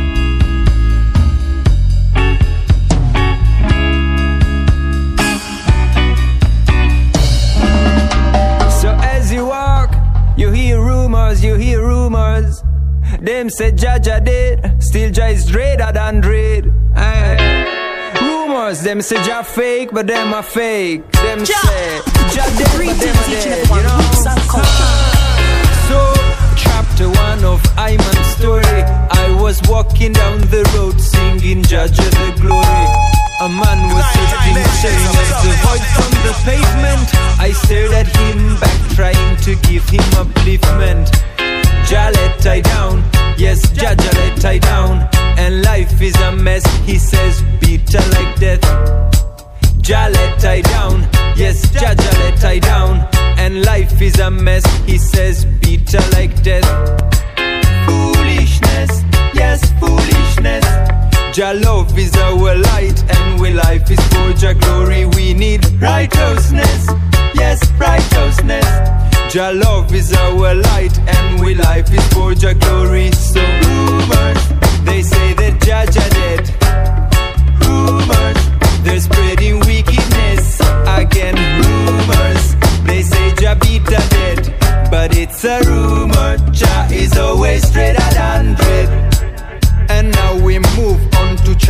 So as you walk, you hear rumors, you hear rumors. Them say Jaja dead, still Jah is dreader than dread. Rumors, them say Jah fake, but them are fake. Them say Jah dead, but them are dead, you know. So, chapter 1 of Iman's story. I was walking down the road singing Jaja the glory. A man was sitting staring at the void from the pavement. I stared at him back, trying to give him upliftment. Jah let I down, yes, Jaja let I down. And life is a mess, he says, bitter like death. Jah let I down, yes, Jaja let I down. And life is a mess, he says, bitter like death. Foolishness, yes, foolishness. Jah love is our light, and we life is for Jah glory. We need righteousness, yes, righteousness. Jah love is our light, and we life is for Jah glory. So rumors, they say that Jaja dead. Rumors, they're spreading wickedness again. Rumors, they say Jah Bita dead, but it's a rumor. Jah is always straighter than dread.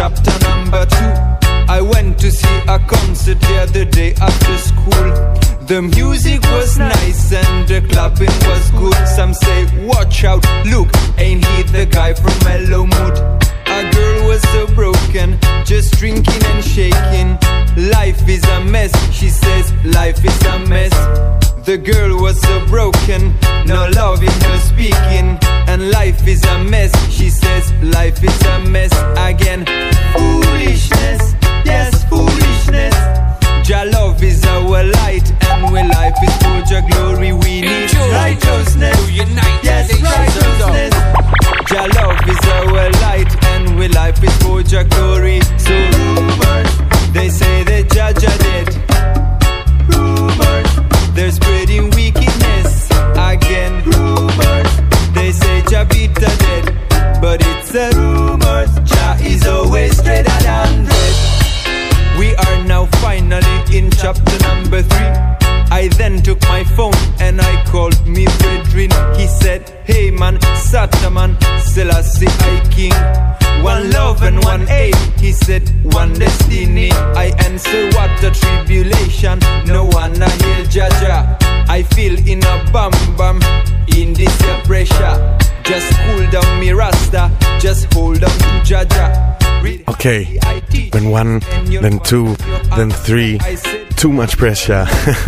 chapter number 2. I went to see a concert the other day after school. The music was nice and the clapping was good. Some say, watch out, look, ain't he the guy from Mellow Mood? A girl was so broken, just drinking and shaking. Life is a mess, she says, life is a mess. The girl was so broken, no love in her speaking. And life is a mess, she says, life is a mess again. Foolishness, yes, foolishness. Jah love is our light, and when life is for Jah glory, we need righteousness. Yes, righteousness. Jah love is our light, and when life is for Jah glory. So rumors, they say that Jah dead. Rumors, they're spreading wickedness again. Rumors, they say Jah Bita dead, but it's a rumors. Jah is always straighter than dead. We are now finally in chapter number 3. I then took my phone and I called me brethren. He said, hey man, Sataman, Selassie I King. One love and one aim, he said, one destiny. I answer, what a tribulation, no one I hear Jaja. I feel in a bam bam, in this pressure. Just cool down me rasta, just hold on to Jaja. Okay, then 1, then 2, then 3. Too much pressure.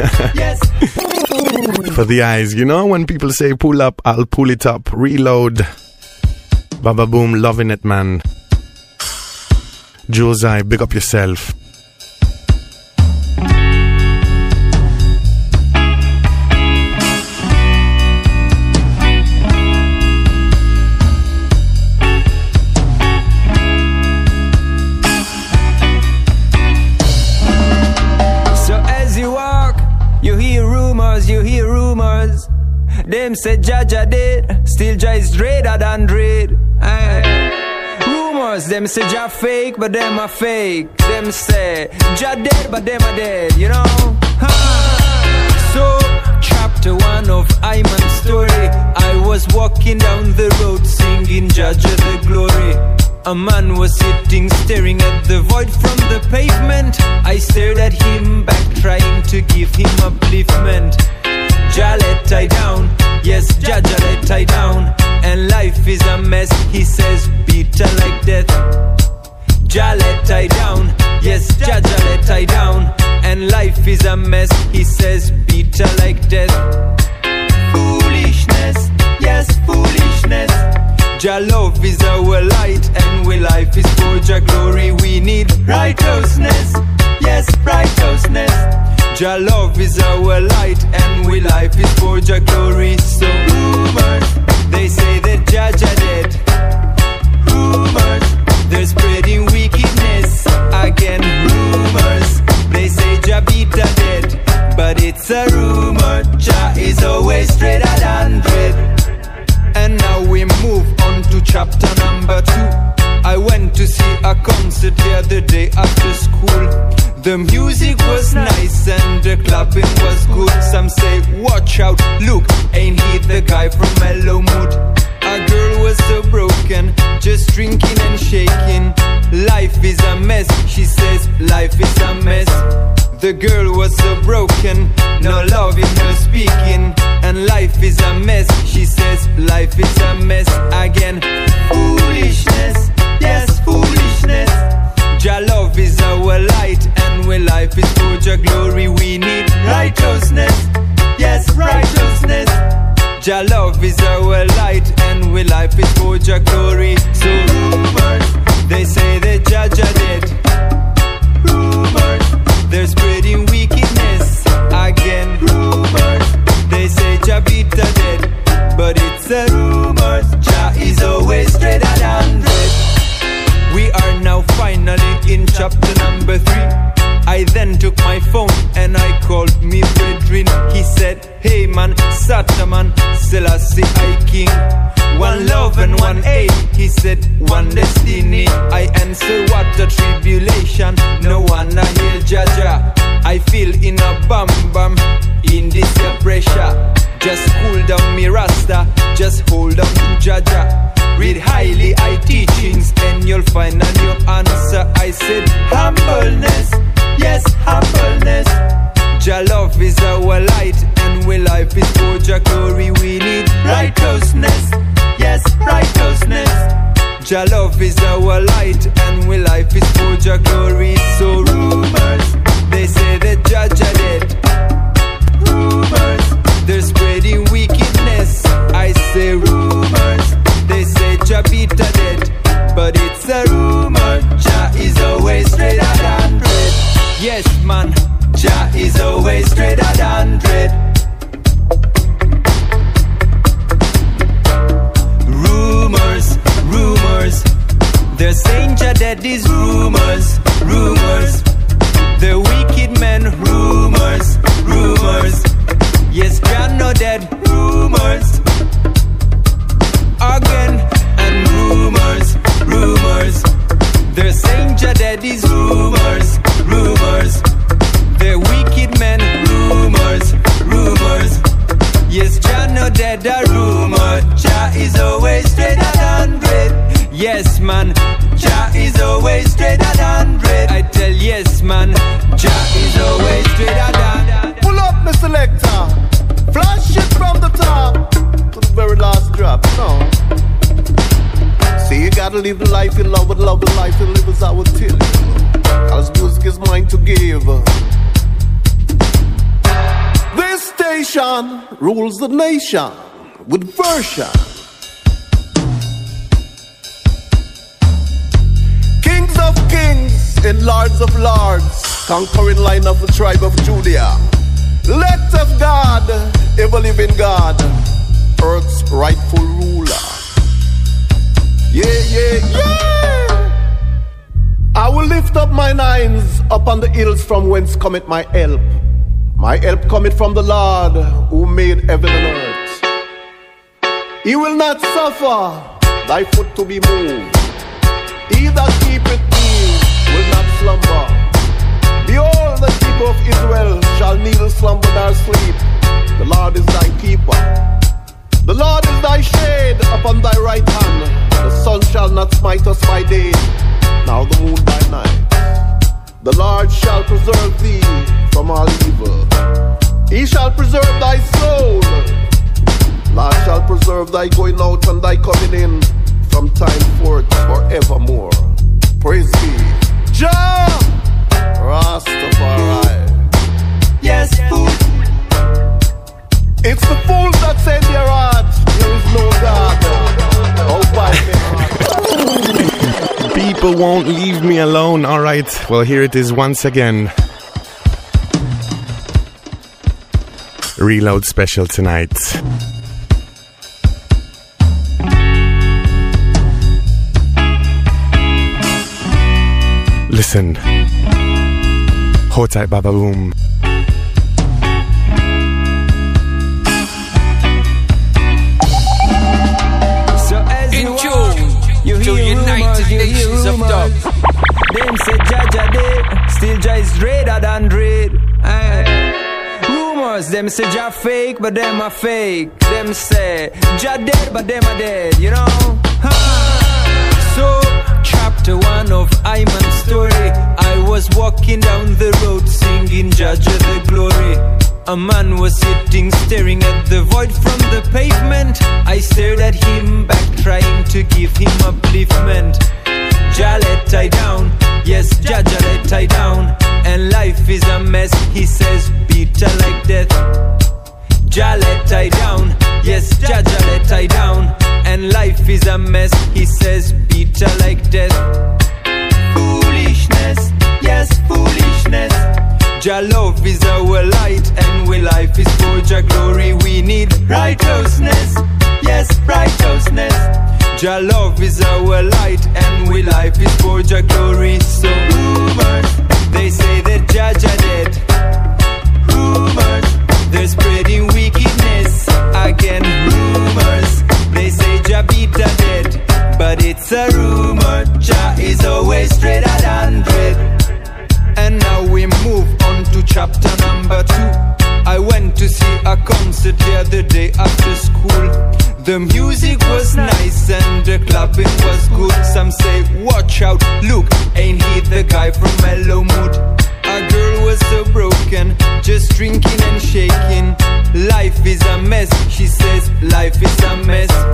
For the eyes, you know, when people say pull up, I'll pull it up. Reload. Baba Boom, loving it, man. Josai, big up yourself. You hear rumors. Them say Jaja dead, still Jah is dreader than dread. Rumors, them say Jah fake, but them are fake. Them say Jah dead, but them are dead, you know. So, chapter 1 of Iman's story. I was walking down the road singing Jaja the glory. A man was sitting staring at the void from the pavement. I stared at him back, trying to give him upliftment. Jah let I down, yes, Jah let I down. And life is a mess, he says, bitter like death. Jah let I down, yes, Jah let I down. And life is a mess, he says, bitter like death. Foolishness, yes, foolishness. Jah love is our light, and when life is for Jah glory, we need righteousness, yes, righteousness. Jah love is our light, and when life is for Jah glory. So rumors, they say that Jah dead. Rumors, they're spreading wickedness again. Rumors, they say Jah Bita dead, but it's a rumor. Jah is always straighter than dread. And now we move on to chapter number 2. I went to see a concert the other day after school. The music was nice and the clapping was good. Some say, watch out, look, ain't he the guy from Mellow Mood? A girl was so broken, just drinking and shaking. Life is a mess, she says, life is a mess. The girl was so broken, no love in her speaking. And life is a mess, she says, life is a mess again. Foolishness, yes, foolishness. Jah love is our light, and when life is for Jah glory, we need righteousness, yes, righteousness. Jah love is our light, and when life is for Jah glory. So rumors, they say that Jah dead. Rumors, they're spreading wickedness again. Rumors, they say Jah Bita dead, but it's a rumors. Jah is always straighter than dead. We are now finally in chapter number 3. I then took my phone and I called me brethren. He said, hey man, Sataman, Selassie I King. One love and one aim, he said, one destiny. I answer, what a tribulation, no one I hear Jaja. I feel in a bam bam, in this pressure. Just cool down me rasta, just hold on to Jaja. Read highly I teachings and you'll find a new answer. Jah love is our light, and we life is for Jah glory. So rumors, they say that Jah dead. Rumors, they're spreading wickedness. I say rumors, they say Jah Peter dead, but it's a rumor. Jah is always straighter than red. Yes, man, Jah is always straighter than red. Rumors, rumors, they're saying Jah dead is rumors, rumors. The wicked men, rumors, rumors. Yes, Jah no dead, rumors. Again, and rumors, rumors. They're saying Jah dead is rumors, rumors. The wicked men, rumors, rumors. Yes, Jah no dead, a rumor. Jah is always straighter than red. Yes, man, Jah is always straighter than red. I tell yes, man, Jah is always straighter than. Pull up, Mr. Selector. Flash it from the top to the very last drop. No. See, you gotta live the life you love, and love the life you live as I would tell you. Cause music is mine to give. This station rules the nation with version. Kings of kings and lords of lords, conquering line of the tribe of Judah. Elect of God, ever living God, earth's rightful ruler. Yeah, yeah, yeah. I will lift up mine eyes upon the hills from whence cometh my help. My help cometh from the Lord who made heaven and earth. He will not suffer thy foot to be moved. He that keepeth thee will not slumber. Behold, the people of Israel shall neither slumber nor sleep. The Lord is thy keeper. The Lord is thy shade upon thy right hand. The sun shall not smite us by day, nor the moon by night. The Lord shall preserve thee from all evil. He shall preserve thy soul. Lord shall preserve thy going out and thy coming in from time forth forevermore. Praise thee, Jah Rastafari. Yes, fool. It's the fools that say in their hearts there is no God. Oh, by People won't leave me alone. Alright, well, here it is once again. Reload special tonight. Listen. Hold tight, Baba Boom. To United Nations of Dub. Them say Jah dead, still Jah is dreader than dread. Rumors, them say Jah fake, but them are fake. Them say Jah dead, but them are dead, you know. So, chapter 1 of Iman's story. I was walking down the road singing Jah the glory. A man was sitting staring at the void from the pavement. I stared at him back trying to give him upliftment. Jah let I down, yes Jah let I down. And life is a mess, he says, bitter like death. Jah let I down, yes Jah let I down. And life is a mess, he says, bitter like death. Foolishness, yes foolishness. Jah love is our light, and we life is for Jah glory. We need righteousness, yes righteousness. Jah love is our light, and we life is for Jah glory. So rumors, they say that Jah dead. Rumors, they're spreading wickedness. Again rumors, they say Jah Peter dead, but it's a rumor. Jah is always straighter than dread. And now we move on to chapter number 2. I went to see a concert the other day after school. The music was nice and the clubbing was good. Some say, watch out, look, ain't he the guy from Mellow Mood? A girl was so broken, just drinking and shaking. Life is a mess, she says, life is a mess.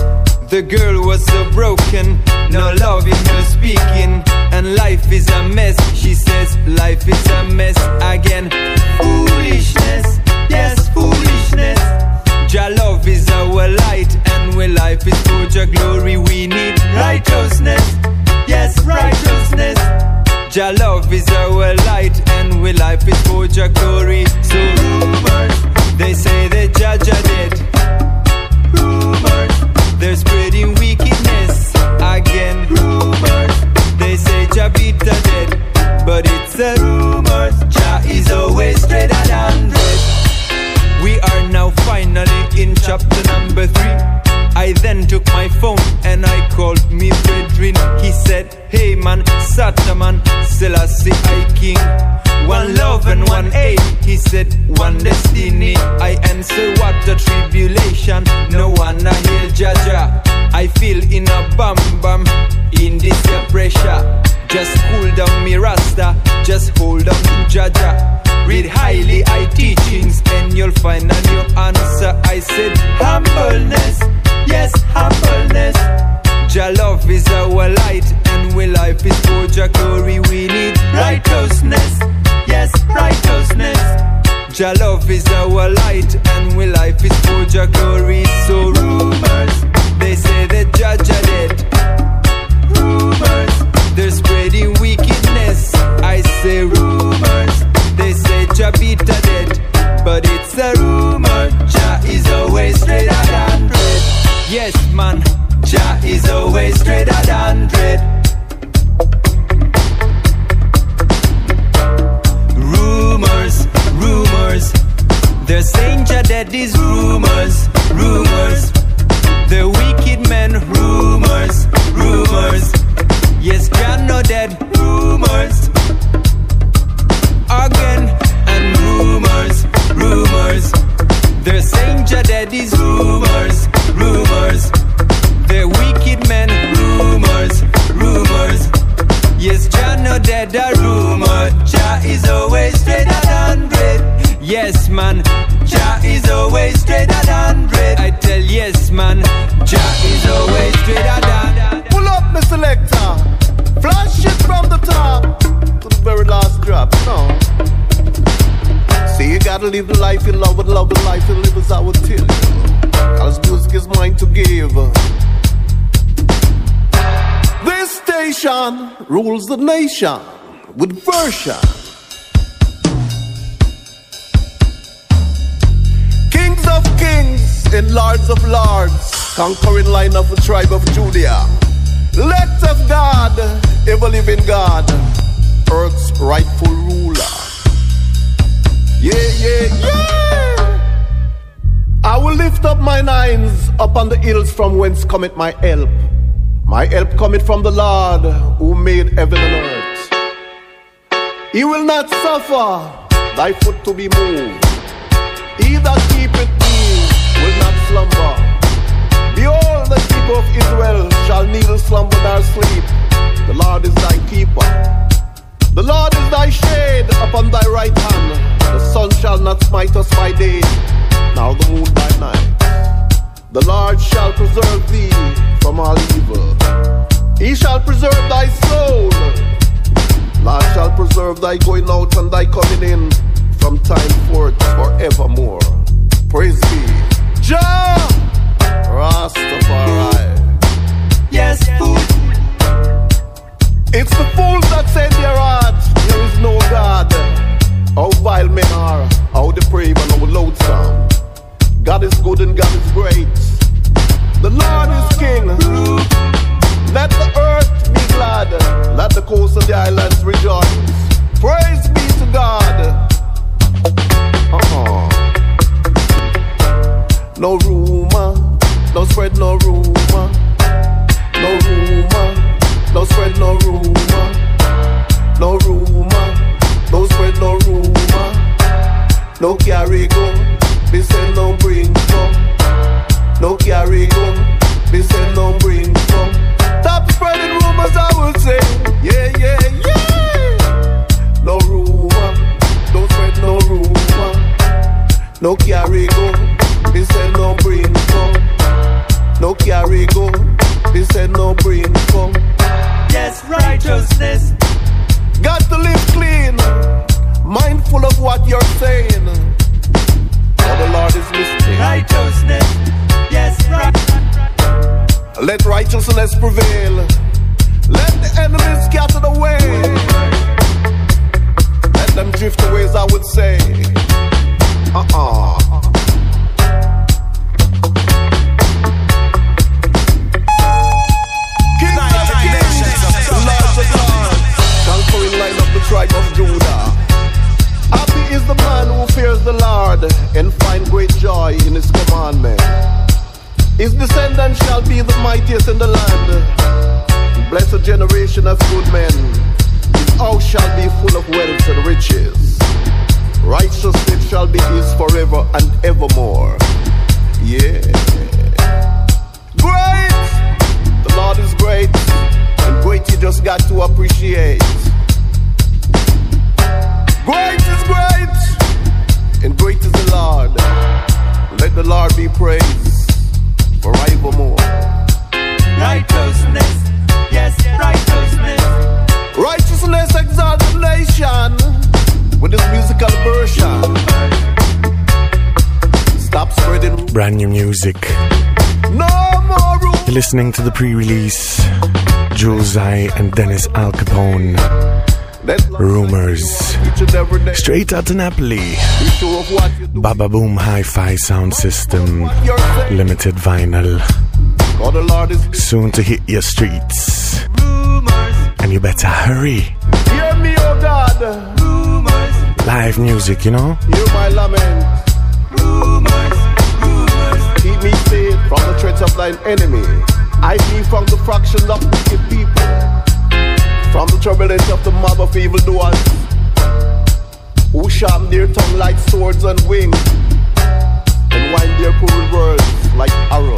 The girl was so broken, no loving, no speaking, and life is a mess. She says life is a mess again. Foolishness, yes, foolishness. Jah love is our light, and when life is for Jah glory, we need righteousness, yes, righteousness. Jah love is our light, and when life is for Jah glory. So rumors, they say that Jah dead. Rumors, they're spreading wickedness again. Rumors, they say Jah dead, but it's a rumors. Jah is always straight at 100. We are now finally in chapter number 3. I then took my phone and I called me brethren. He said, hey man, Sataman, Selassie I King. One love and one aim. He said, one destiny. I answer, what a tribulation. No one I hear Jaja. I feel in a bam bam in this pressure. Just cool down me rasta. Just hold on to Jaja. Read highly I teachings and you'll find a new answer. I said humbleness, yes, humbleness. Jah love is our light, and when life is for Jah glory, we need righteousness, yes, righteousness. Jah love is our light, and when life is for Jah glory. So rumors, they say that Jah dead. Rumors, they're spreading wickedness. I say rumors, they say Jah dead, but it's a rumor. Jah is always straight at 100. Yes, man, Jah is always straight at 100. Rumors, rumors, they're saying Jah dead is rumors, rumors. The wicked men, rumors, rumors. Yes, Jah no dead, rumors. Again, and rumors, rumors. They're saying Jah dead is rumors, rumors. The wicked men, rumors, rumors. Yes, Jah no dead, a rumor. Jah is always straight at 100. Yes, man, Jah is always straight at 100. I tell yes, man, Jah is always straight at 100. Pull up, Mr. Selector. Flash it from the top to the very last drop. No. See, you gotta live the life you love, and love the life you live, as I would tell you. Cause music is mine to give. This station rules the nation with version. Kings of kings and lords of lords, conquering line of the tribe of Judah. Elect of God, ever living God, earth's rightful ruler. Yeah, yeah, yeah. I will lift up mine eyes upon the hills from whence cometh my help. My help cometh from the Lord who made heaven and earth. He will not suffer thy foot to be moved. He that keepeth thee will not slumber. Behold, the people of Israel shall neither slumber nor sleep. The Lord is thy keeper. The Lord is thy shade upon thy right hand. The sun shall not smite us by day, nor the moon by night. The Lord shall preserve thee from all evil. He shall preserve thy soul. Lord shall preserve thy going out and thy coming in from time forth forevermore. Praise be Jah Rastafari. Yes, fool. It's the fools that say in their hearts there is no God. How vile men are, how depraved and how loathsome. God is good and God is great. The Lord is King. Let the earth be glad. Let the coast and the islands rejoice. Praise be to God. No rumor, no spread no rumor. No rumor, no spread no rumor. No rumor, no spread no rumor. No carry go, be send no bring come. No carry go, be send no bring come. Stop spreading rumors, I will say. Yeah, yeah, yeah. No rumor, don't spread no rumor. No carry go, be send no bring come. No carry go. His descendants shall be the mightiest in the land. Blessed generation of good men. His house shall be full of wealth and riches. Righteousness shall be his forever and evermore. Yeah. Great! The Lord is great. And great you just got to appreciate. Great is great. And great is the Lord. Let the Lord be praised forevermore. Righteousness, yes, righteousness. Righteousness exalts the nation with this musical version. Stop spreading brand new music. No more room. You're listening to the pre-release Jules I and Dennis Al Capone. Rumors. Straight out to Napoli. Baba Boom Hi-Fi Sound System. Limited vinyl. Soon to hit your streets. And you better hurry. Hear me, oh God. Live music, you know. Hear my lament. Keep me safe from the threats of thine enemy. Hide me from the fractions of wicked people. From the turbulence of the mob of evildoers, who sharpen their tongue like swords and wings, and wind their cruel words like arrows.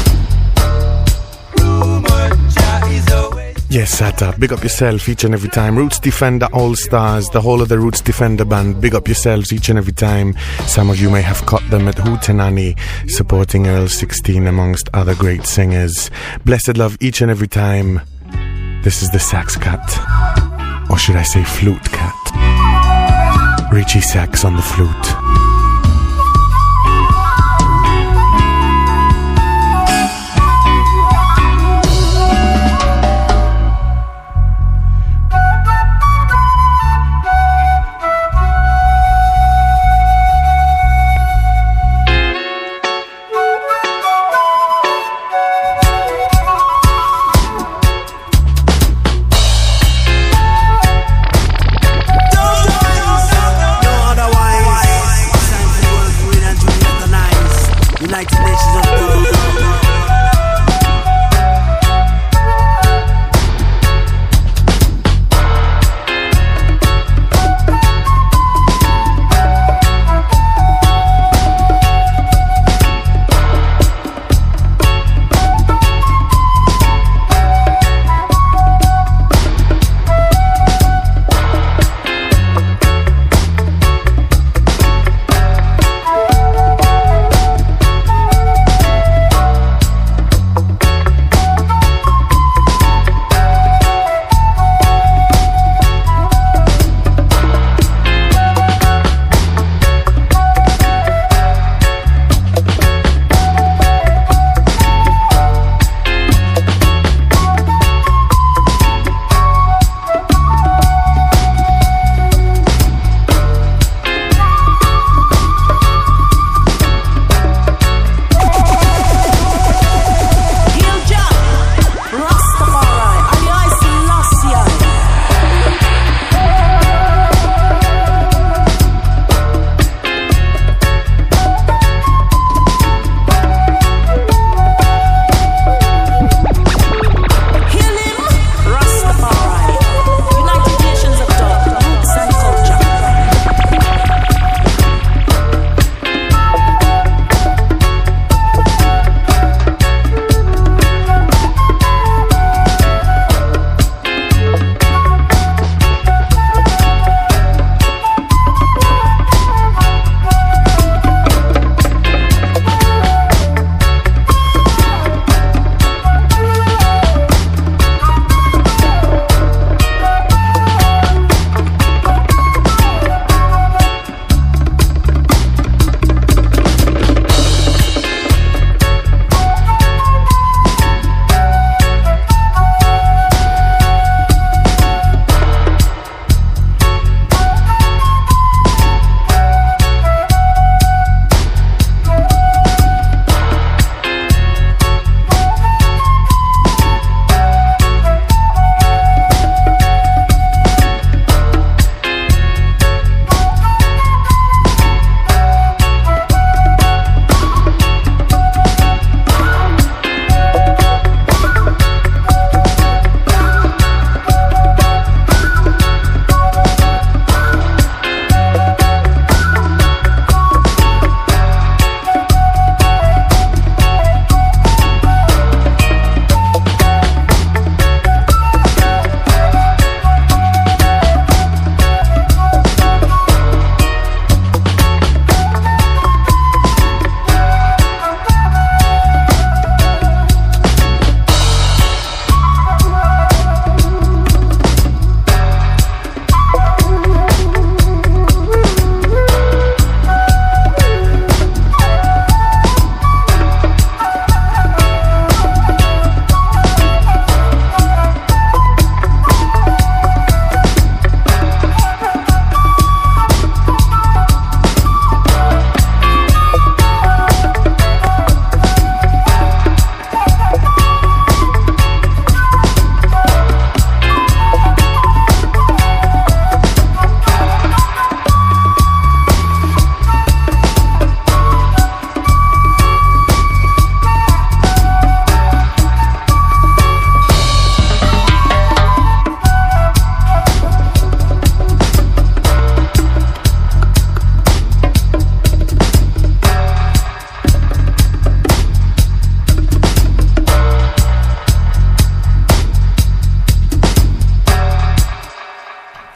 Yes, Sata, big up yourself each and every time. Roots Defender All Stars, the whole of the Roots Defender band, big up yourselves each and every time. Some of you may have caught them at Hootenanny, supporting Earl 16 amongst other great singers. Blessed love each and every time. This is the Sax Cat, or should I say Flute Cat. Richie Sax on the flute.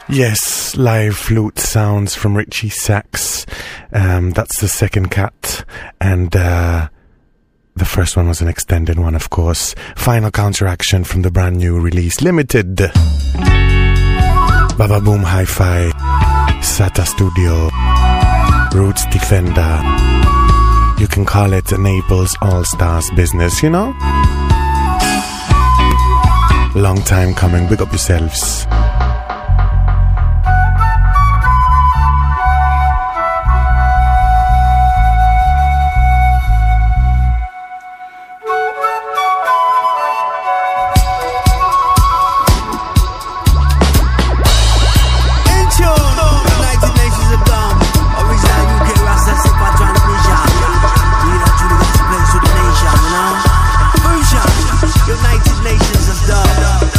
Yes, live flute sounds from Richie Sachs. That's the second cut, and the first one was an extended one, of course. Final Counteraction from the brand new release, Limited. Baba Boom Hi-Fi, Sata Studio, Roots Defender. You can call it a Naples All-Stars business, you know? Long time coming, big up yourselves. United Nations of Dub.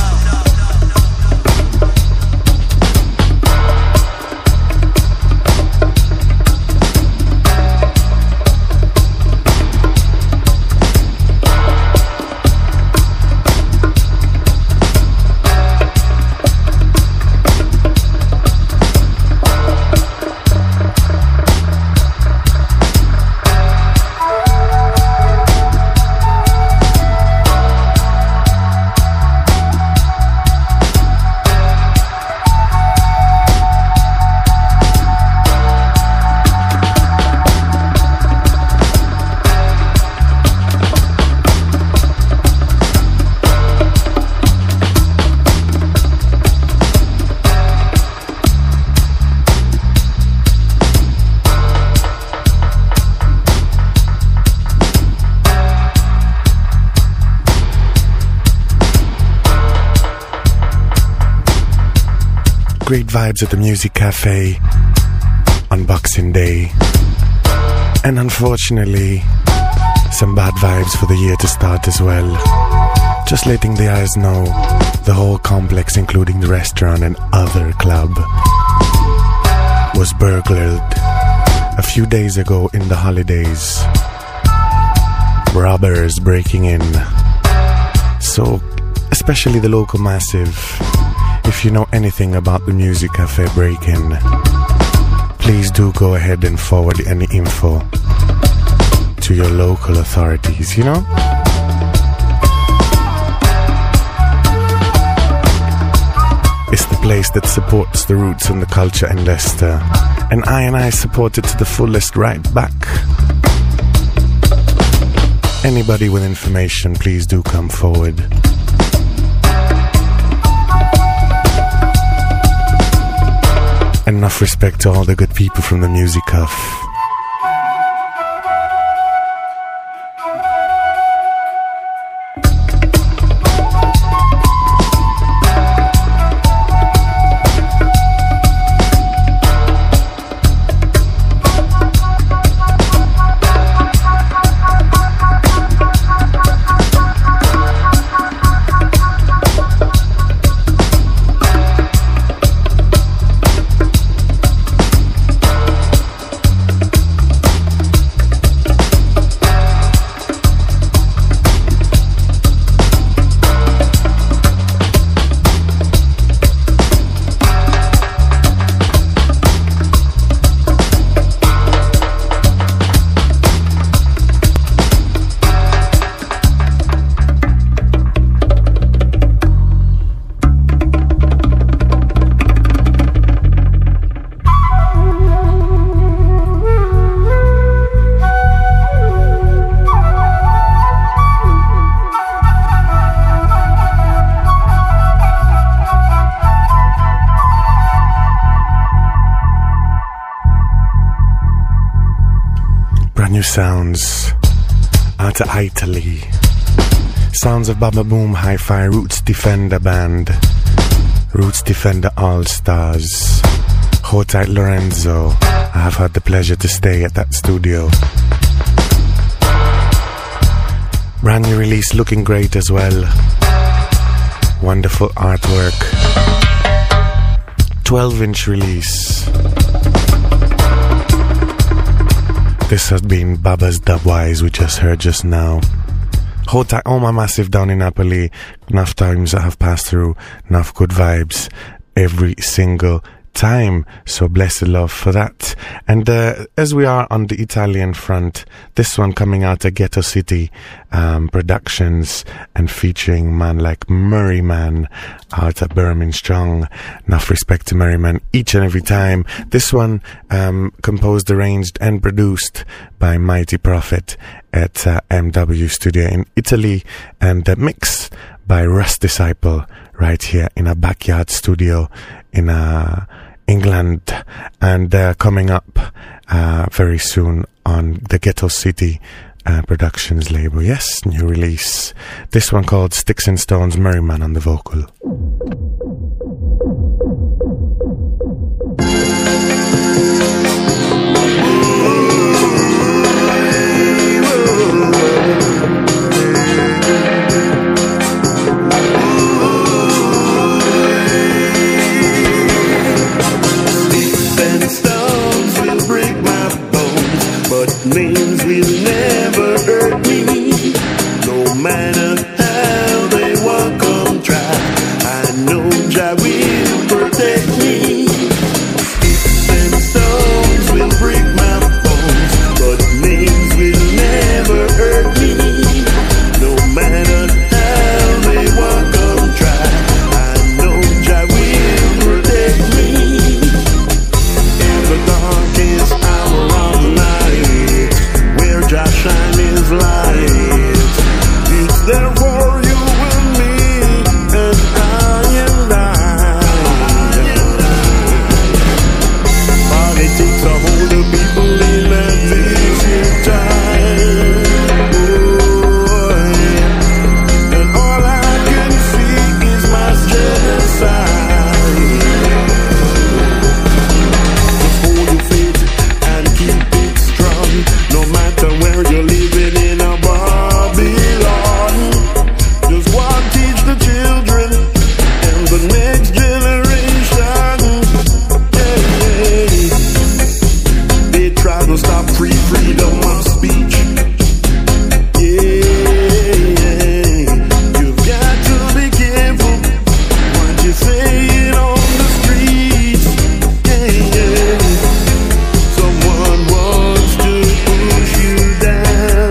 Great vibes at the Music Cafe on Boxing Day, and unfortunately some bad vibes for the year to start as well. Just letting the eyes know, the whole complex, including the restaurant and other club, was burglared a few days ago in the holidays. Robbers breaking in. So especially the local massive, if you know anything about the Music Cafe break-in, please do go ahead and forward any info to your local authorities, you know? It's the place that supports the roots and the culture in Leicester, and I support it to the fullest right back. Anybody with information, please do come forward. Enough respect to all the good people from the Music Cuff. Sounds out of Italy. Sounds of Baba Boom Hi-Fi, Roots Defender Band, Roots Defender All-Stars. Hold tight, Lorenzo. I have had the pleasure to stay at that studio. Brand new release, looking great as well. Wonderful artwork. 12-inch release. This has been Baba's Dubwise, we just heard just now. Hold tight, all my massive down in Napoli. Enough times I have passed through, enough good vibes. every single time. So blessed love for that. And as we are on the Italian front, this one coming out of Ghetto City Productions and featuring man like Murray Man out of Birmingham Strong. Enough respect to Murray Man each and every time. This one composed, arranged and produced by Mighty Prophet at MW Studio in Italy, and mixed by Russ Disciple right here in a backyard studio in England, and coming up very soon on the Ghetto City Productions label. Yes, new release. This one called Sticks and Stones, Murray Man on the vocal. Names will never hurt me, no matter how they walk on try. I know Jah will protect me. Sticks and stones will break my bones, but names will never hurt me, no matter how they walk on try. I know Jah will protect me. In the darkest hour of the night, Jah shine his light. It's there for you and me, and I. Politics are hold the people in a vicious time. Oh, and all I can see is mass genocide. Just hold your faith and keep it strong, no matter where you're living in a Babylon. Just want to teach the children and the next generation. Yeah. They try to stop freedom of speech. Yeah. You've got to be careful what you say on the streets. Yeah. Someone wants to push you down.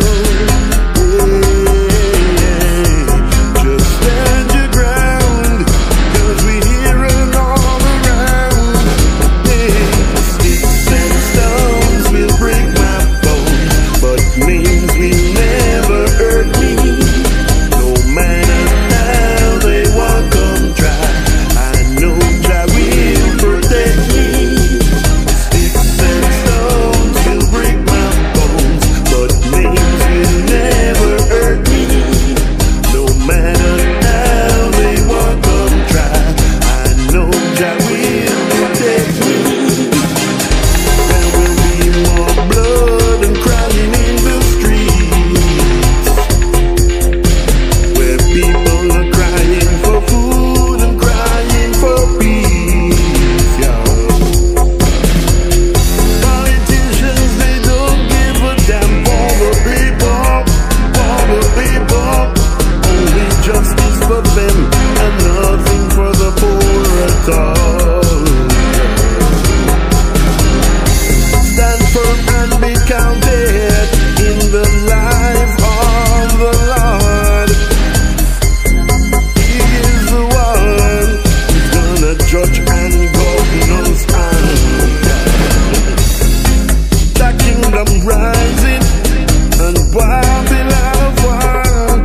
Just stand your ground, 'cause we hear it all around. Sticks and stones will break my bones, but names will never hurt me, no matter how they walk on try. I know Jah will protect me. Sticks and stones will break my bones, but names will never hurt me, no matter how they walk on try. I know Jah will protect me. There will be more blood and crying in the streets, where people are crying for food and crying for peace. Yeah. Politicians, they don't give a damn for the people, only justice for them and nothing for the poor at all. Stand firm and be counted in the life of the Lord. He is the one who's gonna judge and govern us. The kingdom rising and Babylon fall.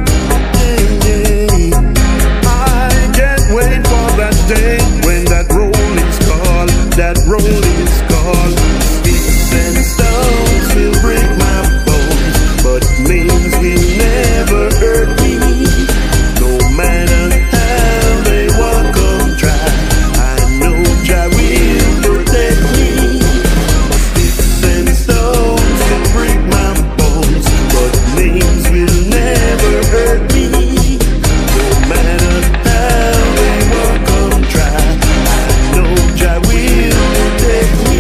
I can't wait for that day when that roll is called. That roll is called. Sticks and stones will break my bones, but names will never hurt me, no matter how they walk on try. I know Jah will protect me. Sticks and stones will break my bones, but names will never hurt me, no matter how they walk on try. I know Jah will protect me.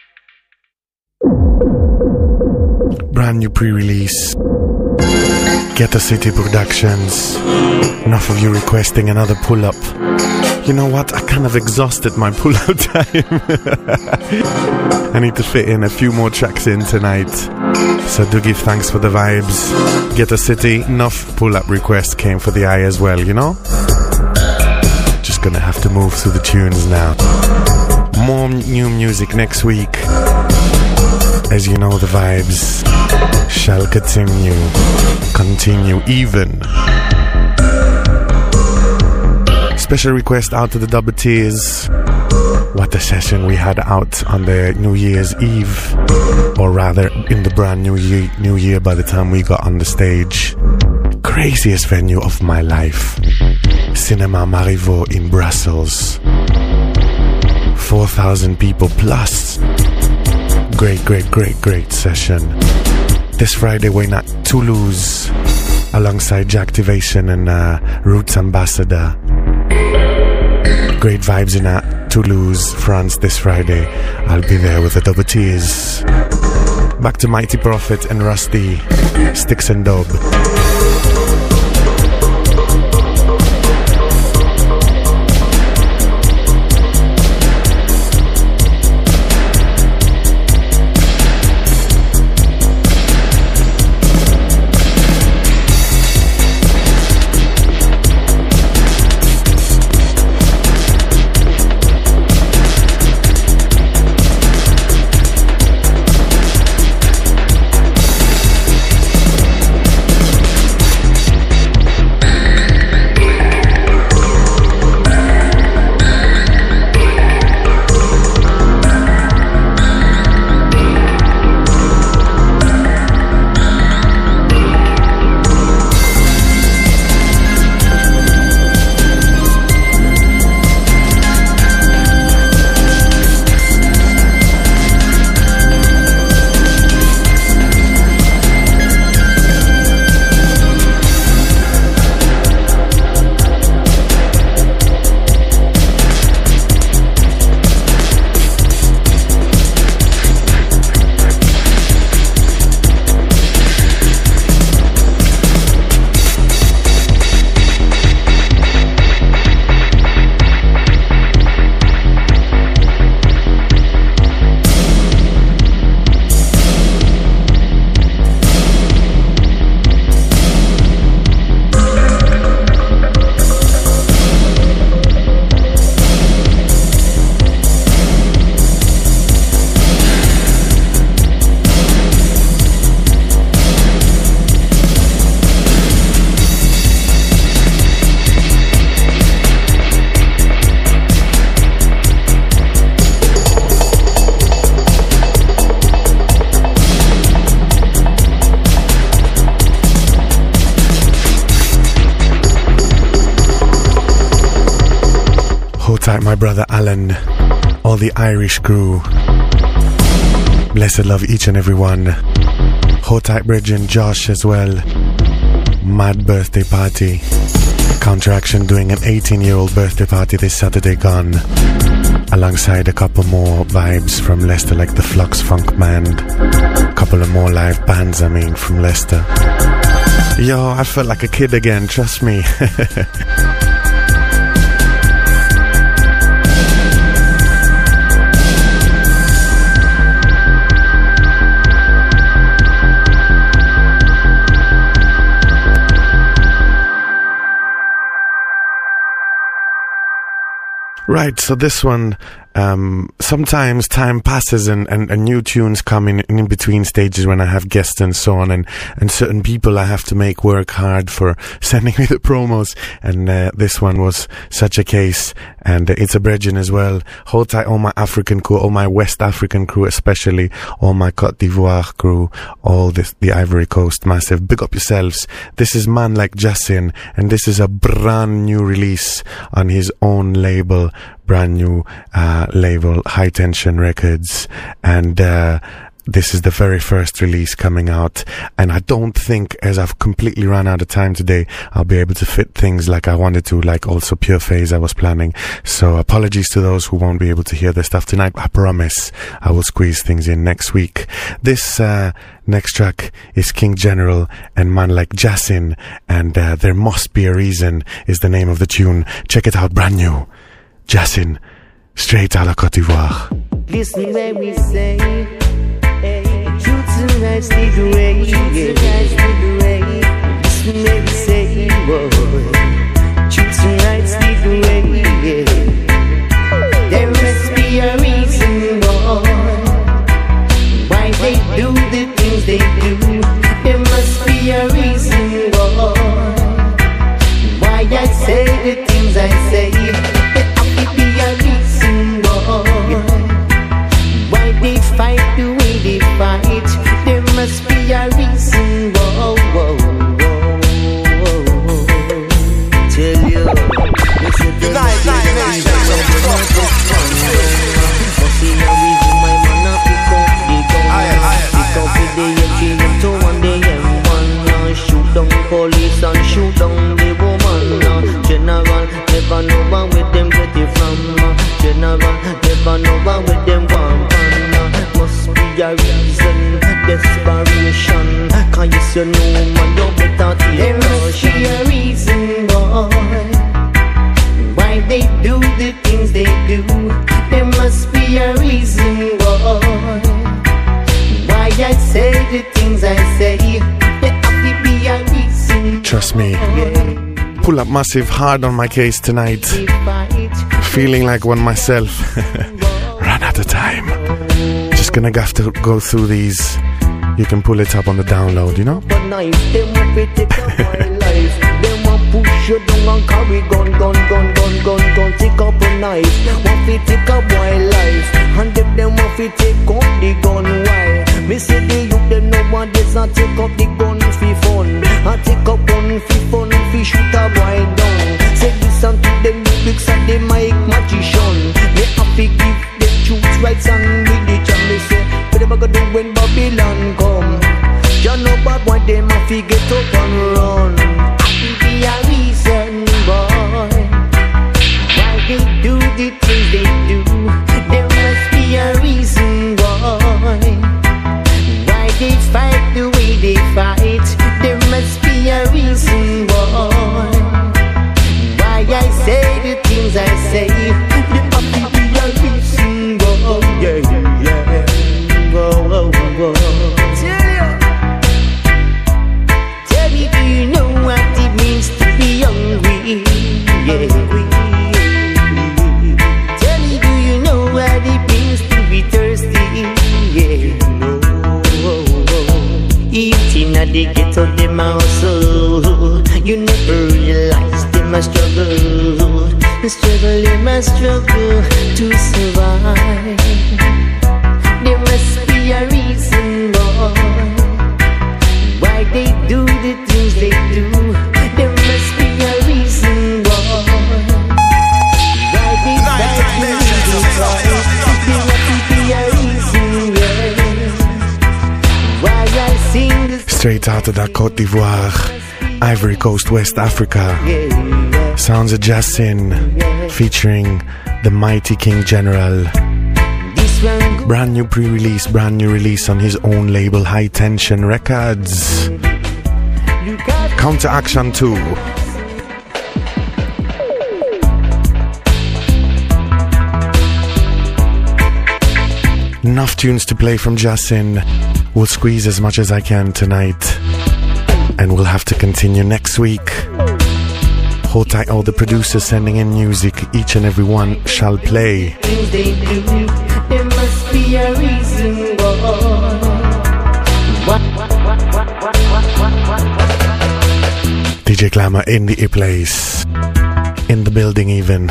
Brand new pre-release Ghetto City Productions. Enough of you requesting another pull-up. You know what? I kind of exhausted my pull-out time. I need to fit in a few more tracks in tonight. So do give thanks for the vibes. Ghetto City, enough pull-up requests came for the eye as well, you know? Just gonna have to move through the tunes now. More new music next week. As you know, the vibes shall continue even. Special request out to the Double Tears. What a session we had out on the New Year's Eve, or rather in the brand new year by the time we got on the stage. Craziest venue of my life, Cinema Marivaux in Brussels. 4,000 people plus. Great session. This Friday we're at Toulouse alongside Jacktivation and Roots Ambassador. Great vibes in Toulouse, France this Friday. I'll be there with the Double T's. Back to Mighty Prophet and Rusty, Sticks and Dub. My brother Alan, all the Irish crew, blessed love each and every one. Hold tight Bridget, Josh as well. Mad birthday party. Counteraction doing an 18-year-old birthday party this Saturday gone, alongside a couple more vibes from Leicester, like the Flux Funk Band. Couple of more live bands, from Leicester. Yo, I felt like a kid again, trust me. Right, so this one, sometimes time passes and new tunes come in between stages when I have guests and so on, and certain people I have to make work hard for sending me the promos, and this one was such a case, and it's a Bridget as well. Hold tight all my African crew, all my West African crew especially, all my Côte d'Ivoire crew, all the Ivory Coast, massive. Big up yourselves. This is Man Like Justin, and this is a brand new release on his own label, brand new label, High Tension Records, and This is the very first release coming out, and I don't think, as I've completely run out of time today, I'll be able to fit things like I wanted to, like also Pure Phase I was planning. So apologies to those who won't be able to hear this stuff tonight. I promise I will squeeze things in next week. This next track is King General and man like Jasin, and There Must Be a Reason is the name of the tune. Check it out, brand new. Jasin, straight out of Côte d'Ivoire. Listen when we say, truth tonight's the way. Listen when we say, truth tonight's the way. There must be a reason, boy, why they do the things they do. There must be a reason, boy, why I say the things I say. There must be a reason, boy, why they fight the way they fight. There must be a reason, whoa, whoa, whoa, whoa. Tell you, it's a United Nations. Must be a reason why man up pick up the gun. Pick up with the M2 and the M1. Shoot down police and shoot down the woman. General, never know where them get it from. General, never know where them gone. Must be a reason, desperation. Can you say no man, you better take There must be a reason, boy, why they do the things they do. There must be a reason, boy, why I say the things I say. There have to be a reason. Trust me. Pull up massive hard on my case tonight. Feeling like one myself. Run out of time. Just gonna have to go through these. You can pull it up on the download, you know? They want push you down and carry gun. Take up a knife. Want to take a wildlife. And them want to take up the gun. Why? Me say the youth them nowadays not take up the gun for fun. I take up gun for fun, for shoot a boy down. Say listen to them lyrics and they mic magician. Me happy give them truth, rights and religion. Me say what them gonna do when Babylon come? You know bad boy them a fi get up and run. Happy be a reason, boy, why they do the things they do. There must be a reason, boy, why they fight the way they fight. There must be a reason, boy, why I say the things I say. There must be a reason, boy, yeah. Whoa. Tell me, do you know what it means to be hungry? Yeah. Tell me, do you know what it means to be thirsty? Yeah. Eating at the ghetto, them also. You never realize they must struggle. They must struggle to survive. There must be a reason, boy, why they do the things they do. There must be a reason, boy, why they fight the way they fight. There must be a reason, yeah, why I sing this. Straight out of that Côte d'Ivoire, Ivory Coast, West Africa. Sounds of Jasin featuring the mighty King General. Brand new pre-release, brand new release on his own label, High Tension Records. Counteraction 2. Enough tunes to play from Jasin. We'll squeeze as much as I can tonight, and we'll have to continue next week. Hold tight, all the producers sending in music. Each and every one shall play. There must be a reason, boy. DJ Glamour in the place, in the building even.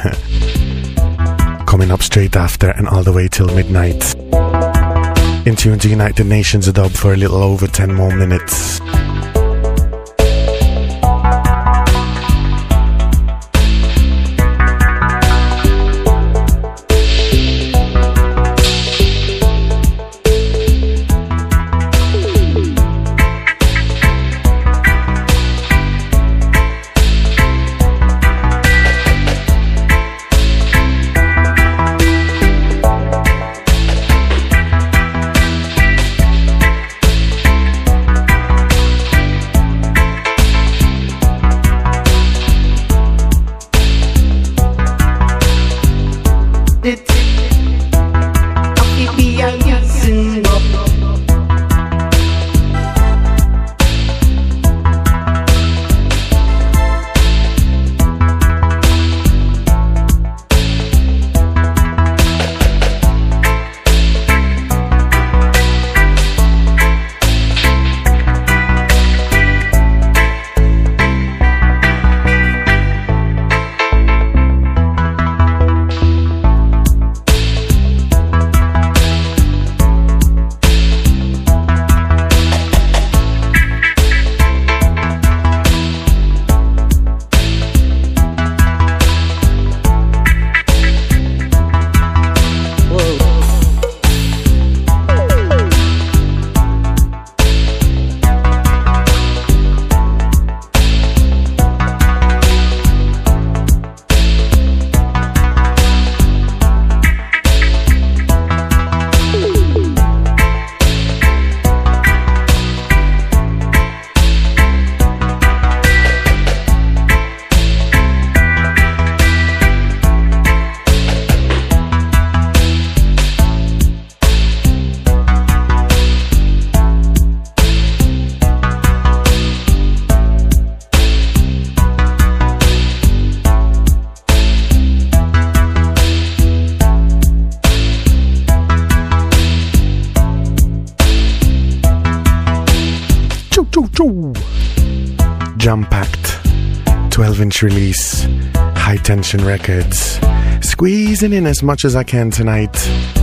Coming up straight after and all the way till midnight. In tune to United Nations Dub for a little over 10 more minutes. 12-inch release, High Tension Records. Squeezing in as much as I can tonight.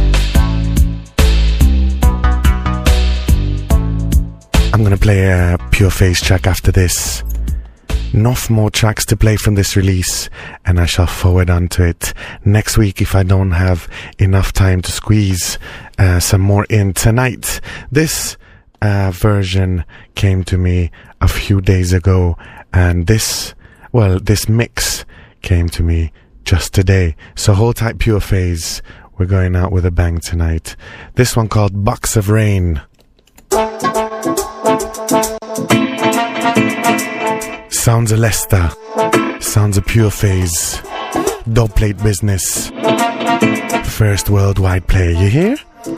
I'm gonna play a Pure Phase track after this. Enough more tracks to play from this release, and I shall forward onto it next week if I don't have enough time to squeeze some more in tonight. This version came to me a few days ago, and this mix came to me just today. So hold tight, Pure Phase. We're going out with a bang tonight. This one called Box of Rain. Sounds of Leicester, sounds of Pure Phase, dubplate business, first worldwide player, you hear?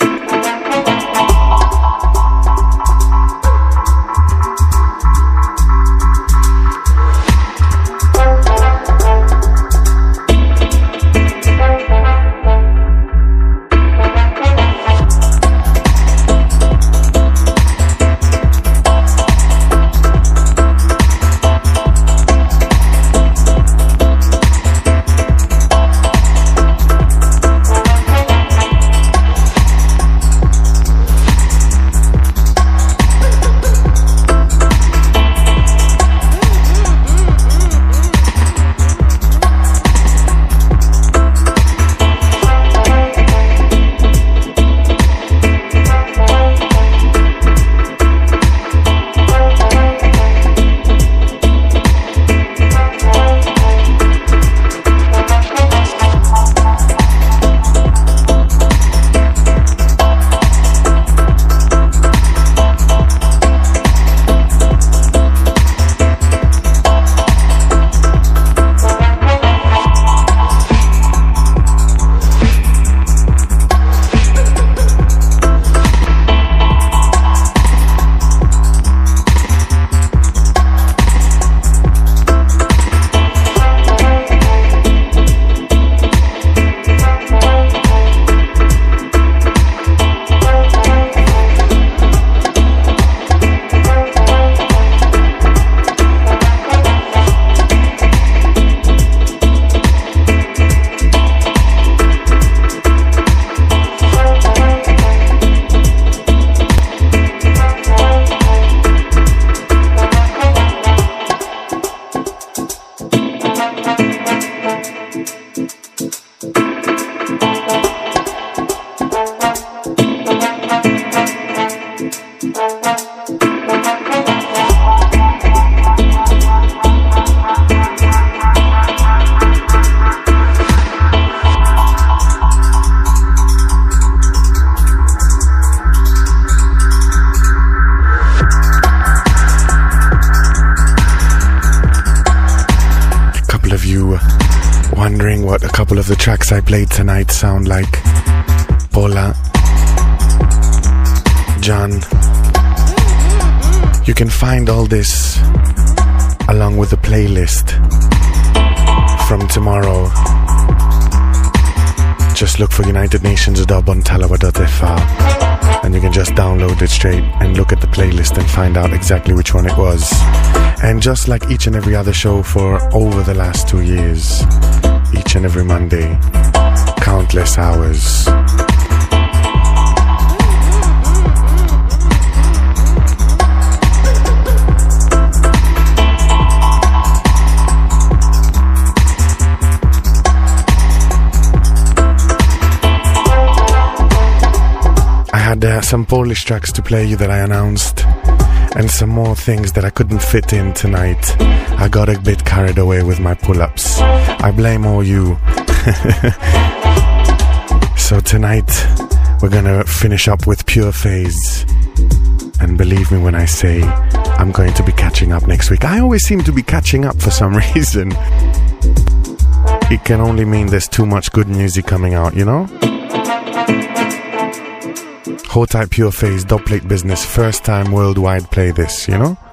What a couple of the tracks I played tonight sound like. Paula, John. You can find all this along with the playlist from tomorrow. Just look for United Nations Dub on talawa.fr and you can just download it straight and look at the playlist and find out exactly which one it was. And just like each and every other show for over the last 2 years, each and every Monday, countless hours. I had some Polish tracks to play you that I announced, and some more things that I couldn't fit in tonight. I got a bit carried away with my pull-ups. I blame all you. So tonight we're gonna finish up with Pure Phase, and believe me when I say I'm going to be catching up next week. I always seem to be catching up for some reason. It can only mean there's too much good music coming out, you know? Hold tight, Pure Phase, dubplate business, first time worldwide play this, you know?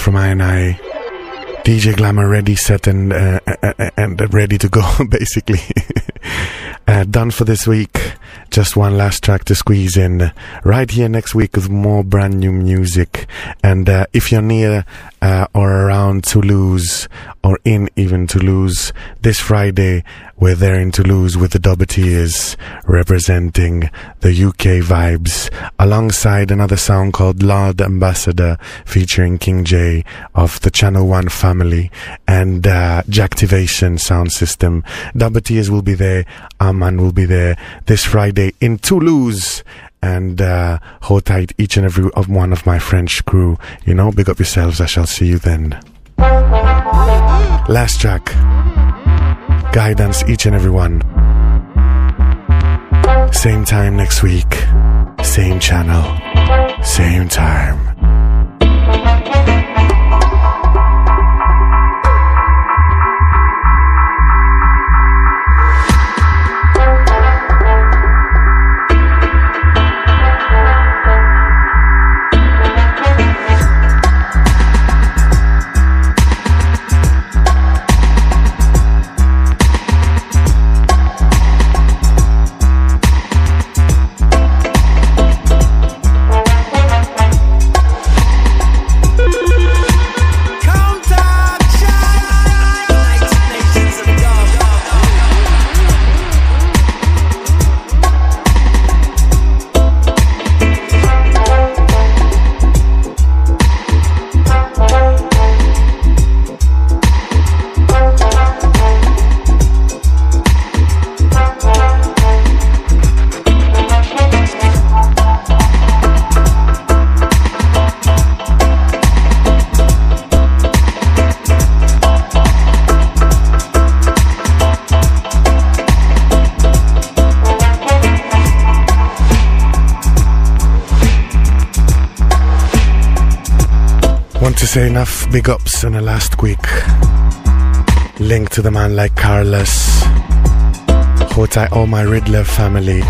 from I&I. DJ Glamour ready, set, and ready to go, basically. Done for this week. Just one last track to squeeze in. Right here next week with more brand new music. And if you're near or around Toulouse, or in even Toulouse, this Friday we're there in Toulouse with the Dubbeteers, representing the UK vibes, alongside another sound called Lord Ambassador, featuring King J of the Channel 1 family, and Jacktivation sound system. Dubbeteers will be there, Arman will be there this Friday in Toulouse. And hold tight, each and every one of my French crew. You know, big up yourselves. I shall see you then. Last track, Guidance, each and every one. Same time next week, same channel, same time. To say enough big ups in the last week. Link to the man like Carlos. Hold tight, all my Riddler family.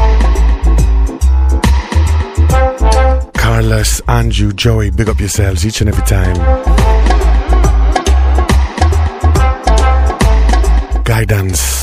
Carlos, Andrew, Joey, big up yourselves each and every time. Guidance.